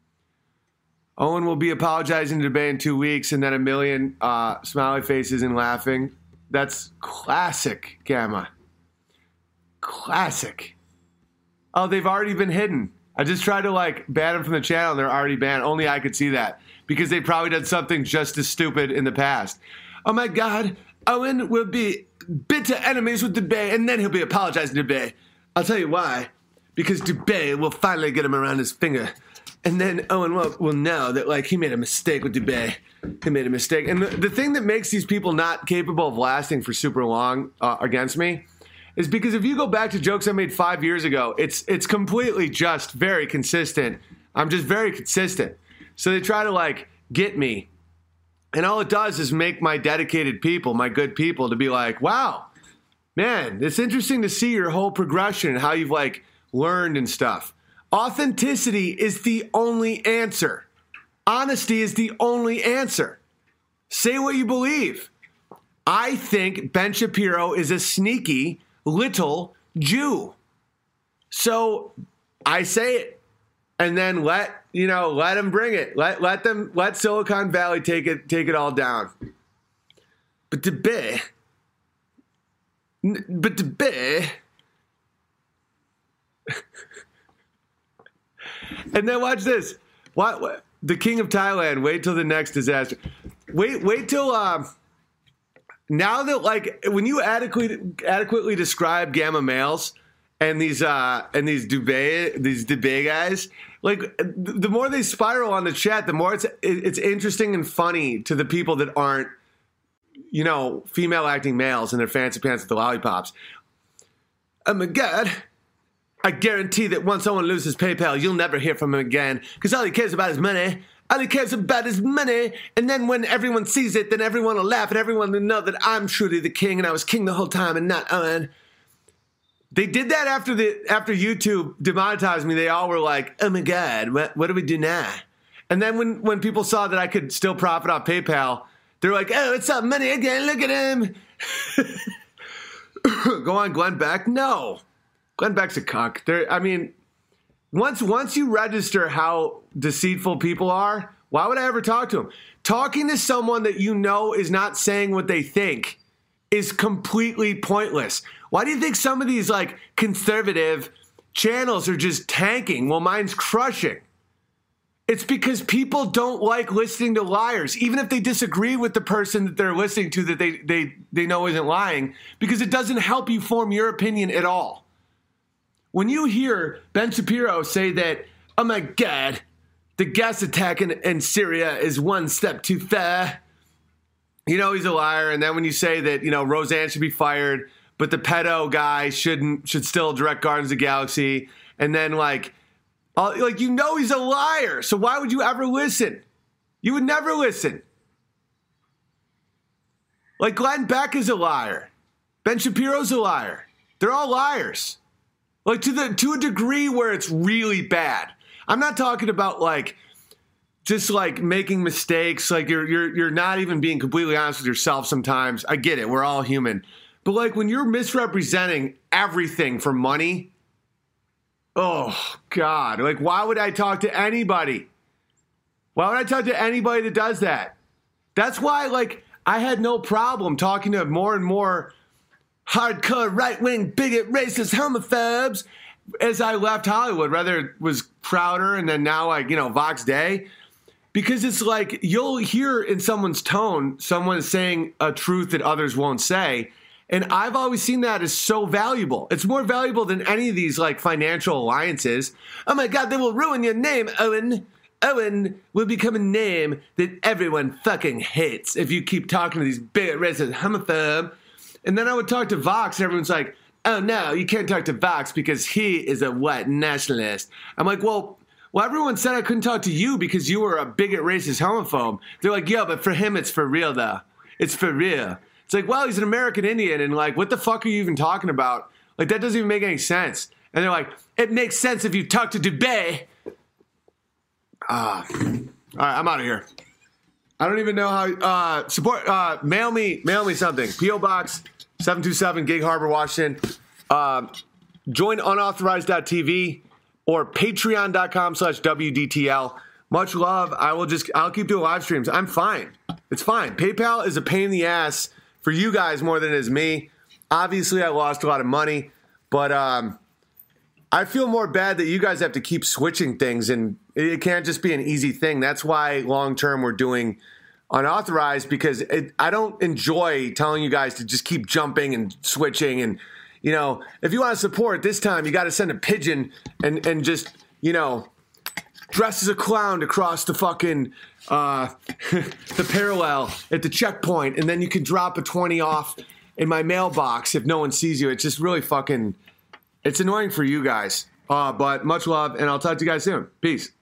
Speaker 1: Owen will be apologizing to Bay in two weeks and then a million uh, smiley faces and laughing. That's classic, Gamma. Classic. Oh, they've already been hidden. I just tried to like ban them from the channel and they're already banned. Only I could see that because they probably did something just as stupid in the past. Oh my God, Owen will be bitter enemies with Dubé and then he'll be apologizing to Dubé. I'll tell you why. Because Dubé will finally get him around his finger. And then Owen will, will know that like he made a mistake with Dubé. He made a mistake. And the, the thing that makes these people not capable of lasting for super long uh, against me is because if you go back to jokes I made five years ago, it's it's completely just very consistent. I'm just very consistent. So they try to like get me. And all it does is make my dedicated people, my good people, to be like, wow, man, it's interesting to see your whole progression and how you've like learned and stuff. Authenticity is the only answer. Honesty is the only answer. Say what you believe. I think Ben Shapiro is a sneaky little Jew. So I say it and then let, you know, let them bring it. Let let them let Silicon Valley take it take it all down. But the be but the be and then watch this. What, what the king of Thailand, wait till the next disaster. Wait wait till um now that, like, when you adequately adequately describe gamma males and these uh, and these Dubé these Dubé guys, like, the more they spiral on the chat, the more it's it's interesting and funny to the people that aren't, you know, female acting males in their fancy pants with the lollipops. Oh my God, I guarantee that once someone loses PayPal, you'll never hear from him again because all he cares about is money. All he cares about is money, and then when everyone sees it, then everyone will laugh, and everyone will know that I'm truly the king, and I was king the whole time, and not Owen. They did that after the after YouTube demonetized me. They all were like, "Oh my God, what what do we do now?" And then when when people saw that I could still profit off PayPal, they're like, "Oh, it's up money again. Look at him." Go on, Glenn Beck. No, Glenn Beck's a cuck. There, I mean. Once once you register how deceitful people are, why would I ever talk to them? Talking to someone that you know is not saying what they think is completely pointless. Why do you think some of these like conservative channels are just tanking while mine's crushing? It's because people don't like listening to liars, even if they disagree with the person that they're listening to that they, they, they know isn't lying, because it doesn't help you form your opinion at all. When you hear Ben Shapiro say that, oh my God, the gas attack in, in Syria is one step too far, you know he's a liar. And then when you say that, you know, Roseanne should be fired, but the pedo guy shouldn't should still direct Guardians of the Galaxy, and then like, uh, like you know he's a liar. So why would you ever listen? You would never listen. Like Glenn Beck is a liar. Ben Shapiro's a liar. They're all liars. Like to the to a degree where it's really bad. I'm not talking about like just like making mistakes. Like you're you're you're not even being completely honest with yourself sometimes. I get it. We're all human. But like when you're misrepresenting everything for money, oh God. Like why would I talk to anybody? Why would I talk to anybody that does that? That's why like I had no problem talking to more and more hardcore right-wing bigot racist homophobes as I left Hollywood, whether it was Crowder and then now like, you know, Vox Day, because it's like you'll hear in someone's tone, someone saying a truth that others won't say. And I've always seen that as so valuable. It's more valuable than any of these like financial alliances. Oh my God, they will ruin your name, Owen. Owen will become a name that everyone fucking hates if you keep talking to these bigot racist homophobe. And then I would talk to Vox and everyone's like, oh no, you can't talk to Vox because he is a white nationalist. I'm like, well, well, everyone said I couldn't talk to you because you were a bigot racist homophobe. They're like, yeah, but for him it's for real though. It's for real. It's like, well, he's an American Indian and like, what the fuck are you even talking about? Like that doesn't even make any sense. And they're like, it makes sense if you talk to Dubé. Ah, uh, all right, I'm out of here. I don't even know how, uh, support, uh, mail me, mail me something. P O Box seven two seven, Gig Harbor, Washington. Uh, join unauthorized dot t v or patreon dot com slash W D T L. Much love. I will just, I'll keep doing live streams. I'm fine. It's fine. PayPal is a pain in the ass for you guys more than it is me. Obviously, I lost a lot of money, but um, I feel more bad that you guys have to keep switching things, and it can't just be an easy thing. That's why long-term we're doing unauthorized, because it, I don't enjoy telling you guys to just keep jumping and switching. And, you know, if you want to support this time, you got to send a pigeon and, and just, you know, dress as a clown to cross the fucking, uh, the parallel at the checkpoint. And then you can drop a twenty off in my mailbox if no one sees you. It's just really fucking, it's annoying for you guys. Uh, but much love, and I'll talk to you guys soon. Peace.